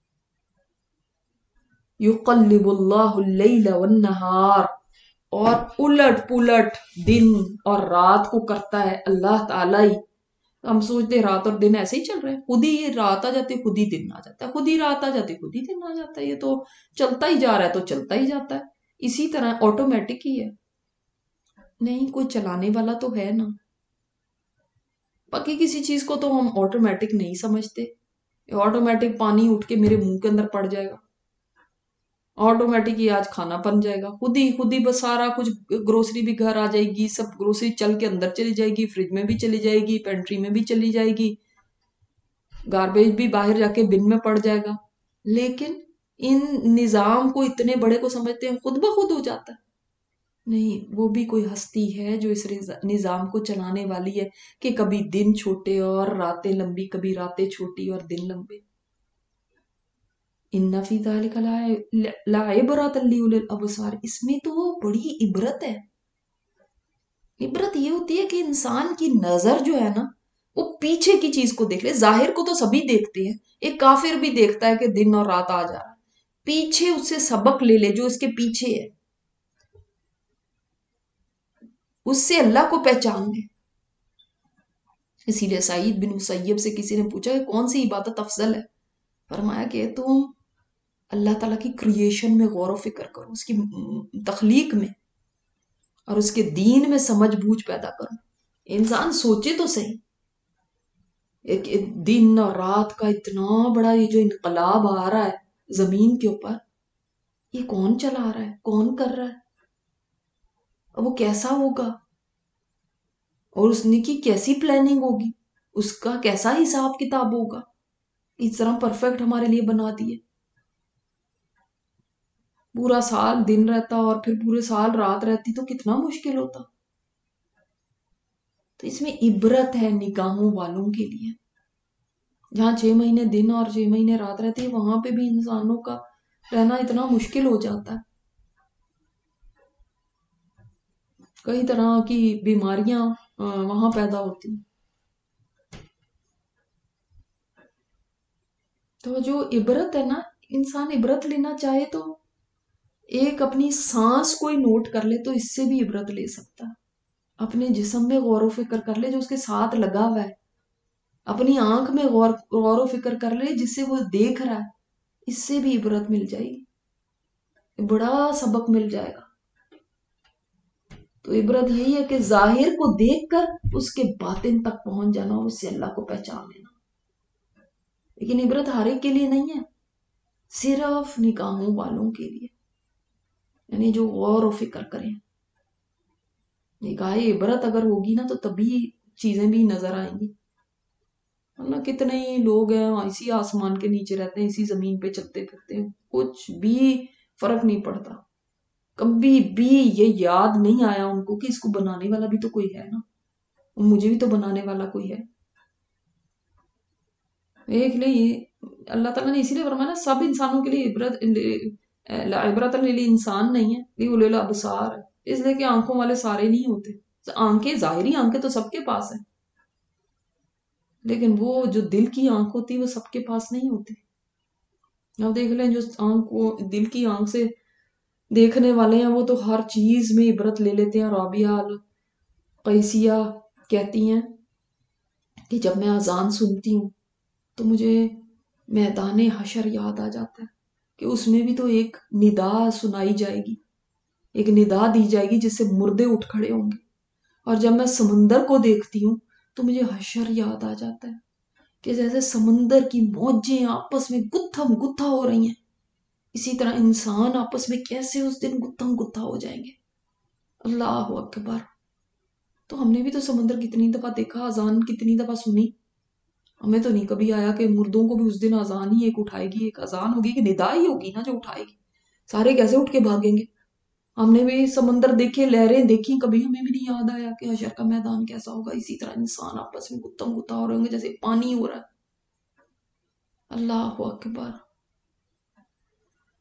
یقلب اللہ اللیل والنہار، اور الٹ پلٹ دن اور رات کو کرتا ہے اللہ تعالیٰ ہی۔ ہم سوچتے رات اور دن ایسے ہی چل رہے ہیں، خود ہی رات آ جاتی، خود ہی دن آ جاتا ہے، خود ہی رات آ جاتی، خود ہی دن آ جاتا ہے، یہ تو چلتا ہی جا رہا ہے، تو چلتا ہی جاتا ہے، اسی طرح آٹومیٹک ہی ہے، نہیں کوئی چلانے والا تو ہے نا۔ बाकी किसी चीज को तो हम ऑटोमेटिक नहीं समझते, ऑटोमेटिक पानी उठ के मेरे मुंह के अंदर पड़ जाएगा, ऑटोमेटिक ही आज खाना बन जाएगा, खुद ही बस सारा कुछ, ग्रोसरी भी घर आ जाएगी, सब ग्रोसरी चल के अंदर चली जाएगी, फ्रिज में भी चली जाएगी, पेंट्री में भी चली जाएगी, गार्बेज भी बाहर जाके बिन में पड़ जाएगा। लेकिन इन निजाम को इतने बड़े को समझते हैं खुद ब खुद हो जाता है। नहीं, वो भी कोई हस्ती है जो इस निजाम को चलाने वाली है कि कभी दिन छोटे और रातें लंबी, कभी रातें छोटी और दिन लंबे। इन्ना फी ज़ालिका लाइब्रतन लिउलिल अबसार, इसमें तो बड़ी इबरत है। इबरत ये होती है कि इंसान की नजर जो है ना, वो पीछे की चीज को देख ले। जाहिर को तो सभी देखते हैं, एक काफिर भी देखता है कि दिन और रात आ जा रहा है, पीछे उससे सबक ले ले जो इसके पीछे है, उससे अल्लाह को पहचान ले। इसीलिए सईद बिन मुसैयब से किसी ने पूछा कि कौन सी इबादत अफजल है, फरमाया कि तुम अल्लाह ताला की क्रिएशन में गौर फिक्र करो, उसकी तख्लीक में और उसके दीन में समझ बूझ पैदा करो। इंसान सोचे तो सही, एक दिन और रात का इतना बड़ा ये जो इनकलाब आ रहा है जमीन के ऊपर, ये कौन चला रहा है, कौन कर रहा है, और वो कैसा होगा, और उसने की कैसी प्लानिंग होगी, उसका कैसा हिसाब किताब होगा, इस तरह परफेक्ट हमारे लिए बना दिए। पूरा साल दिन रहता और फिर पूरे साल रात रहती तो कितना मुश्किल होता। तो इसमें इबरत है निगाहों वालों के लिए। जहाँ 6 महीने दिन और 6 महीने रात रहती है, वहां पे भी इंसानों का रहना इतना मुश्किल हो जाता है। कई तरह की बीमारियां वहां पैदा होती हैं। तो जो इबरत है ना, इंसान इबरत लेना चाहे तो एक अपनी सांस कोई नोट कर ले तो इससे भी इबरत ले सकता है। अपने जिस्म में गौर फिक्र कर ले जो उसके साथ लगा हुआ है, अपनी आंख में गौर फिक्र कर ले जिससे वो देख रहा है, इससे भी इबरत मिल जाएगी, बड़ा सबक मिल जाएगा। तो इबरत यही है कि जाहिर को देखकर उसके बातिन तक पहुंच जाना और उससे अल्लाह को पहचान लेना। लेकिन इबरत हर एक के लिए नहीं है, सिर्फ निगाहों वालों के लिए, यानी जो गौर और फिक्र करें। निगाह इबरत अगर होगी ना तो तभी चीजें भी नजर आएंगी। वरना कितने ही लोग हैं इसी आसमान के नीचे रहते हैं, इसी जमीन पे चलते फिरते हैं, कुछ भी फर्क नहीं पड़ता। कभी भी ये याद नहीं आया उनको कि इसको बनाने वाला भी तो कोई है ना, मुझे भी तो बनाने वाला कोई है। देख ले, ये अल्लाह ताला ने इसीलिए फरमाया सब इंसानों के लिए इबरत इंसान नहीं है, ये उलुल अबसार है। इसलिए कि आंखों वाले सारे नहीं होते, आंखें जाहिरी आंखें तो सबके पास है, लेकिन वो जो दिल की आंख होती है वो सबके पास नहीं होती। अब देख लें जो आंख को दिल की आंख से देखने वाले हैं वो तो हर चीज में इबरत ले लेते हैं। राबिया अल कैसिया कहती हैं कि जब मैं अजान सुनती हूँ तो मुझे मैदान हशर याद आ जाता है कि उसमें भी तो एक निदा सुनाई जाएगी, एक निदा दी जाएगी जिससे मुर्दे उठ खड़े होंगे। और जब मैं समंदर को देखती हूँ तो मुझे हशर याद आ जाता है कि जैसे समंदर की मौजें आपस में गुत्थम गुत्था हो रही हैं, इसी तरह इंसान आपस में कैसे उस दिन गुत्थम गुत्था हो जाएंगे। अल्लाह अकबर। तो हमने भी तो समंदर कितनी दफा देखा, अजान कितनी दफा सुनी, हमें तो नहीं कभी आया कि मुर्दों को भी उस दिन अजान ही एक उठाएगी, एक अजान होगी कि निदा ही होगी ना जो उठाएगी, सारे कैसे उठ के भागेंगे। हमने भी समंदर देखे, लहरें देखी, कभी हमें भी नहीं याद आया कि हशर का मैदान कैसा होगा। इसी तरह इंसान आपस में गुत्थम गुत्था हो रहे होंगे जैसे पानी हो रहा है। अल्लाह अकबर।